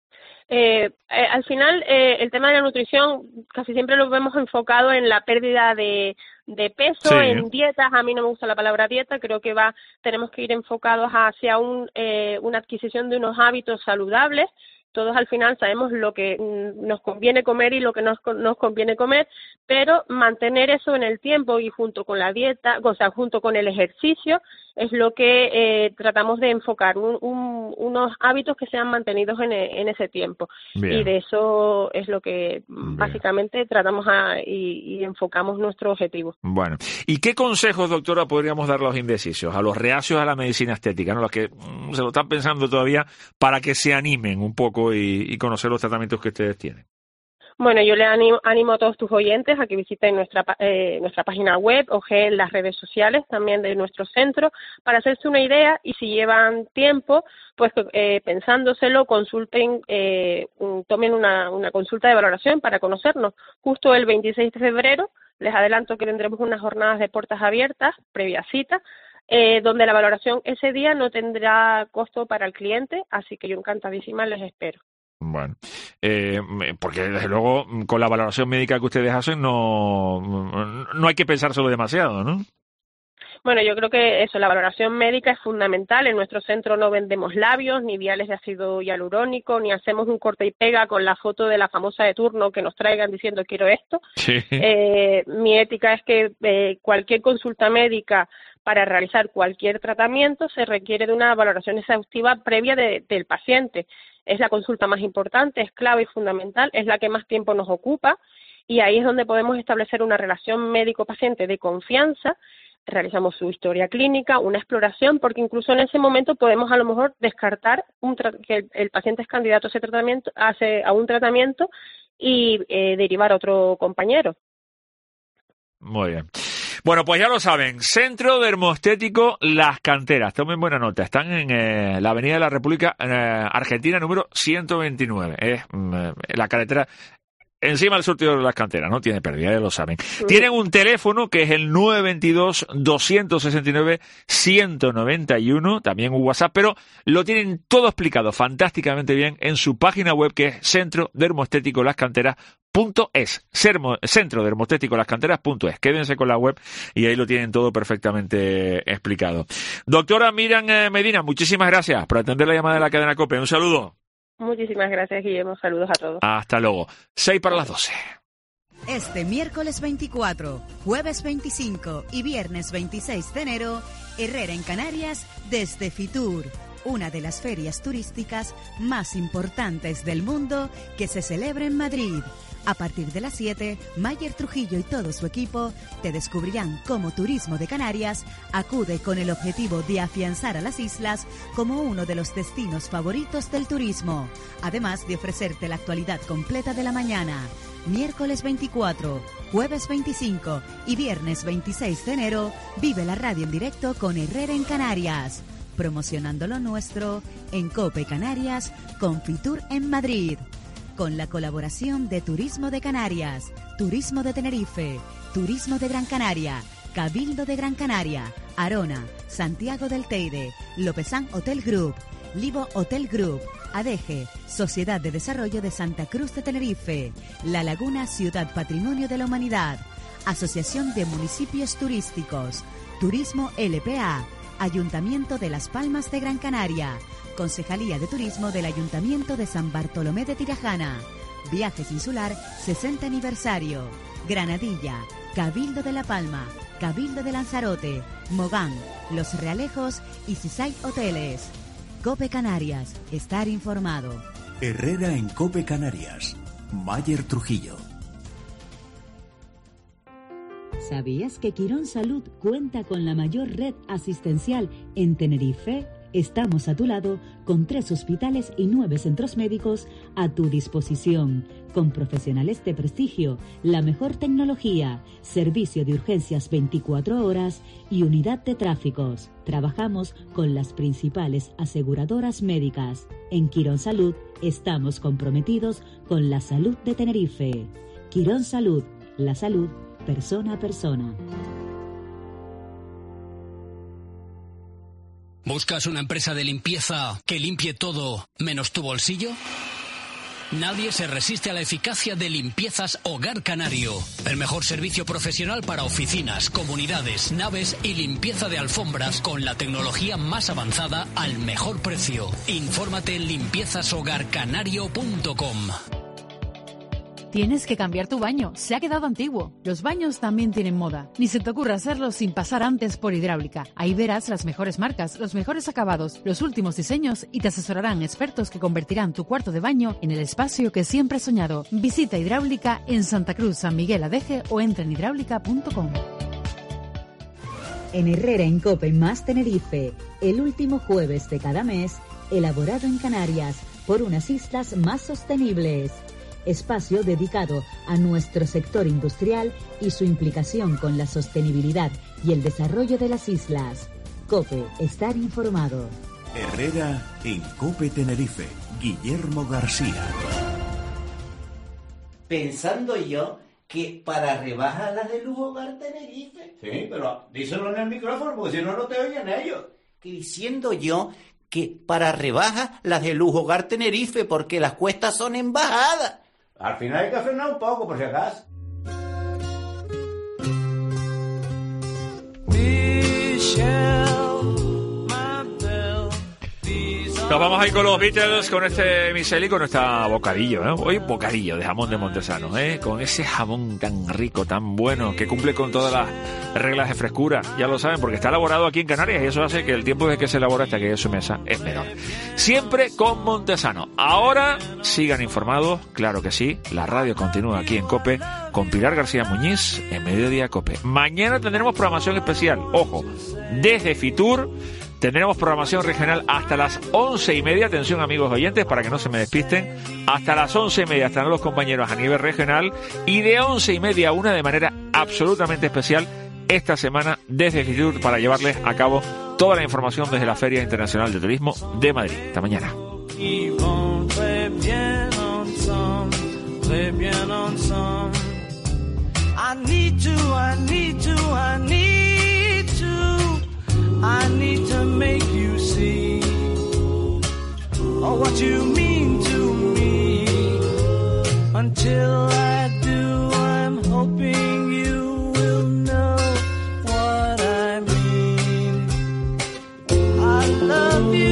Speaker 22: Eh, eh, al final, eh, el tema de la nutrición casi siempre lo vemos enfocado en la pérdida de, de peso, sí. en dietas. A mí no me gusta la palabra dieta, creo que va, tenemos que ir enfocados hacia un, eh, una adquisición de unos hábitos saludables. Todos al final sabemos lo que nos conviene comer y lo que nos, nos conviene comer, pero mantener eso en el tiempo y junto con la dieta, o sea, junto con el ejercicio, es lo que eh, tratamos de enfocar, un, un, unos hábitos que sean mantenidos en, en ese tiempo. Bien. Y de eso es lo que Bien. básicamente tratamos a, y, y enfocamos nuestro objetivo.
Speaker 2: Bueno, ¿y qué consejos, doctora, podríamos dar a los indecisos, a los reacios a la medicina estética, ¿no? Los que mm, se lo están pensando todavía, para que se animen un poco Y, y conocer los tratamientos que ustedes tienen?
Speaker 22: Bueno, yo le animo, animo a todos tus oyentes a que visiten nuestra eh, nuestra página web o en las redes sociales también de nuestro centro para hacerse una idea, y si llevan tiempo, pues eh, pensándoselo, consulten, eh, tomen una, una consulta de valoración para conocernos. Justo el veintiséis de febrero, les adelanto que tendremos unas jornadas de puertas abiertas, previa cita, Eh, donde la valoración ese día no tendrá costo para el cliente, así que yo encantadísima les espero.
Speaker 2: Bueno, eh, porque desde luego con la valoración médica que ustedes hacen no, no hay que pensárselo demasiado, ¿no?
Speaker 22: Bueno, yo creo que eso, la valoración médica es fundamental. En nuestro centro no vendemos labios, ni viales de ácido hialurónico, ni hacemos un corte y pega con la foto de la famosa de turno que nos traigan diciendo quiero esto.
Speaker 2: Sí.
Speaker 22: Eh, mi ética es que eh, cualquier consulta médica para realizar cualquier tratamiento se requiere de una valoración exhaustiva previa de, del paciente. Es la consulta más importante, es clave y fundamental, es la que más tiempo nos ocupa, y ahí es donde podemos establecer una relación médico-paciente de confianza. Realizamos su historia clínica, una exploración, porque incluso en ese momento podemos a lo mejor descartar un que el, el paciente es candidato a ese tratamiento, a, ese, a un tratamiento y eh, derivar a otro compañero.
Speaker 2: Muy bien. Bueno, pues ya lo saben, Centro Dermoestético Las Canteras. Tomen buena nota, están en eh, la Avenida de la República eh, Argentina número ciento veintinueve. Es eh, la carretera encima del surtidor de Las Canteras, no tiene pérdida, ya lo saben. Sí. Tienen un teléfono que es el nueve dos dos, dos seis nueve, uno uno nueve uno, también un WhatsApp, pero lo tienen todo explicado fantásticamente bien en su página web, que es Centro Dermoestético Las Canteras punto es, Centro Dermoestético Las Canteras punto es. Quédense con la web y ahí lo tienen todo perfectamente explicado. Doctora Miriam Medina, muchísimas gracias por atender la llamada de la cadena COPE. Un saludo.
Speaker 22: Muchísimas gracias, Guillermo. Saludos a todos.
Speaker 2: Hasta luego. seis para las doce.
Speaker 7: Este miércoles veinticuatro, jueves veinticinco y viernes veintiséis de enero, Herrera en Canarias desde Fitur, una de las ferias turísticas más importantes del mundo que se celebra en Madrid. A partir de las siete, Mayer Trujillo y todo su equipo te descubrirán cómo Turismo de Canarias acude con el objetivo de afianzar a las islas como uno de los destinos favoritos del turismo, además de ofrecerte la actualidad completa de la mañana. Miércoles veinticuatro, jueves veinticinco y viernes veintiséis de enero, vive la radio en directo con Herrera en Canarias, promocionando lo nuestro en COPE Canarias, con Fitur en Madrid, con la colaboración de Turismo de Canarias, Turismo de Tenerife, Turismo de Gran Canaria, Cabildo de Gran Canaria, Arona, Santiago del Teide, Lopezán Hotel Group, Livo Hotel Group, ADEGE, Sociedad de Desarrollo de Santa Cruz de Tenerife, La Laguna Ciudad Patrimonio de la Humanidad, Asociación de Municipios Turísticos, Turismo L P A, Ayuntamiento de Las Palmas de Gran Canaria, Concejalía de Turismo del Ayuntamiento de San Bartolomé de Tirajana, Viajes Insular sesenta aniversario, Granadilla, Cabildo de La Palma, Cabildo de Lanzarote, Mogán, Los Realejos y Seaside Hoteles. COPE Canarias, estar informado.
Speaker 1: Herrera en COPE Canarias. Mayer Trujillo.
Speaker 7: ¿Sabías que Quirón Salud cuenta con la mayor red asistencial en Tenerife? Estamos a tu lado con tres hospitales y nueve centros médicos a tu disposición, con profesionales de prestigio, la mejor tecnología, servicio de urgencias veinticuatro horas y unidad de tráficos. Trabajamos con las principales aseguradoras médicas. En Quirón Salud estamos comprometidos con la salud de Tenerife. Quirón Salud, la salud persona a persona.
Speaker 20: ¿Buscas una empresa de limpieza que limpie todo menos tu bolsillo? Nadie se resiste a la eficacia de Limpiezas Hogar Canario. El mejor servicio profesional para oficinas, comunidades, naves y limpieza de alfombras con la tecnología más avanzada al mejor precio. Infórmate en limpiezas hogar canario punto com.
Speaker 5: Tienes que cambiar tu baño, se ha quedado antiguo. Los baños también tienen moda. Ni se te ocurra hacerlo sin pasar antes por Hidráulica. Ahí verás las mejores marcas, los mejores acabados, los últimos diseños y te asesorarán expertos que convertirán tu cuarto de baño en el espacio que siempre has soñado. Visita Hidráulica en Santa Cruz, San Miguel Adeje o entra en hidráulica punto com.
Speaker 7: En Herrera en COPE más Tenerife, el último jueves de cada mes, elaborado en Canarias por unas islas más sostenibles. Espacio dedicado a nuestro sector industrial y su implicación con la sostenibilidad y el desarrollo de las islas. COPE, estar informado.
Speaker 1: Herrera en COPE Tenerife. Guillermo García.
Speaker 8: Pensando yo que para rebajas las de Lujo Hogar Tenerife.
Speaker 9: Sí, pero díselo en el micrófono porque si no, no te oyen ellos.
Speaker 8: Que diciendo yo que para rebajas las de Lujo Hogar Tenerife porque las cuestas son en bajada.
Speaker 9: Al final hay que frenar un poco, por si acaso.
Speaker 2: Nos vamos ahí con los Beatles, con este miseli, con esta bocadillo, ¿eh? Hoy bocadillo de jamón de Montesano, ¿eh? Con ese jamón tan rico, tan bueno, que cumple con todas las reglas de frescura. Ya lo saben, porque está elaborado aquí en Canarias y eso hace que el tiempo de que se elabora hasta que llegue a su mesa es menor. Siempre con Montesano. Ahora sigan informados, claro que sí. La radio continúa aquí en COPE con Pilar García Muñiz en Mediodía COPE. Mañana tendremos programación especial. Ojo, desde Fitur tendremos programación regional hasta las once y media. Atención, amigos oyentes, para que no se me despisten. Hasta las once y media estarán los compañeros a nivel regional y de once y media a una de manera absolutamente especial esta semana desde Fitur para llevarles a cabo toda la información desde la Feria Internacional de Turismo de Madrid. Hasta mañana.
Speaker 3: I need to make you see oh, what you mean to me. Until I do, I'm hoping you will know what I mean. I love you.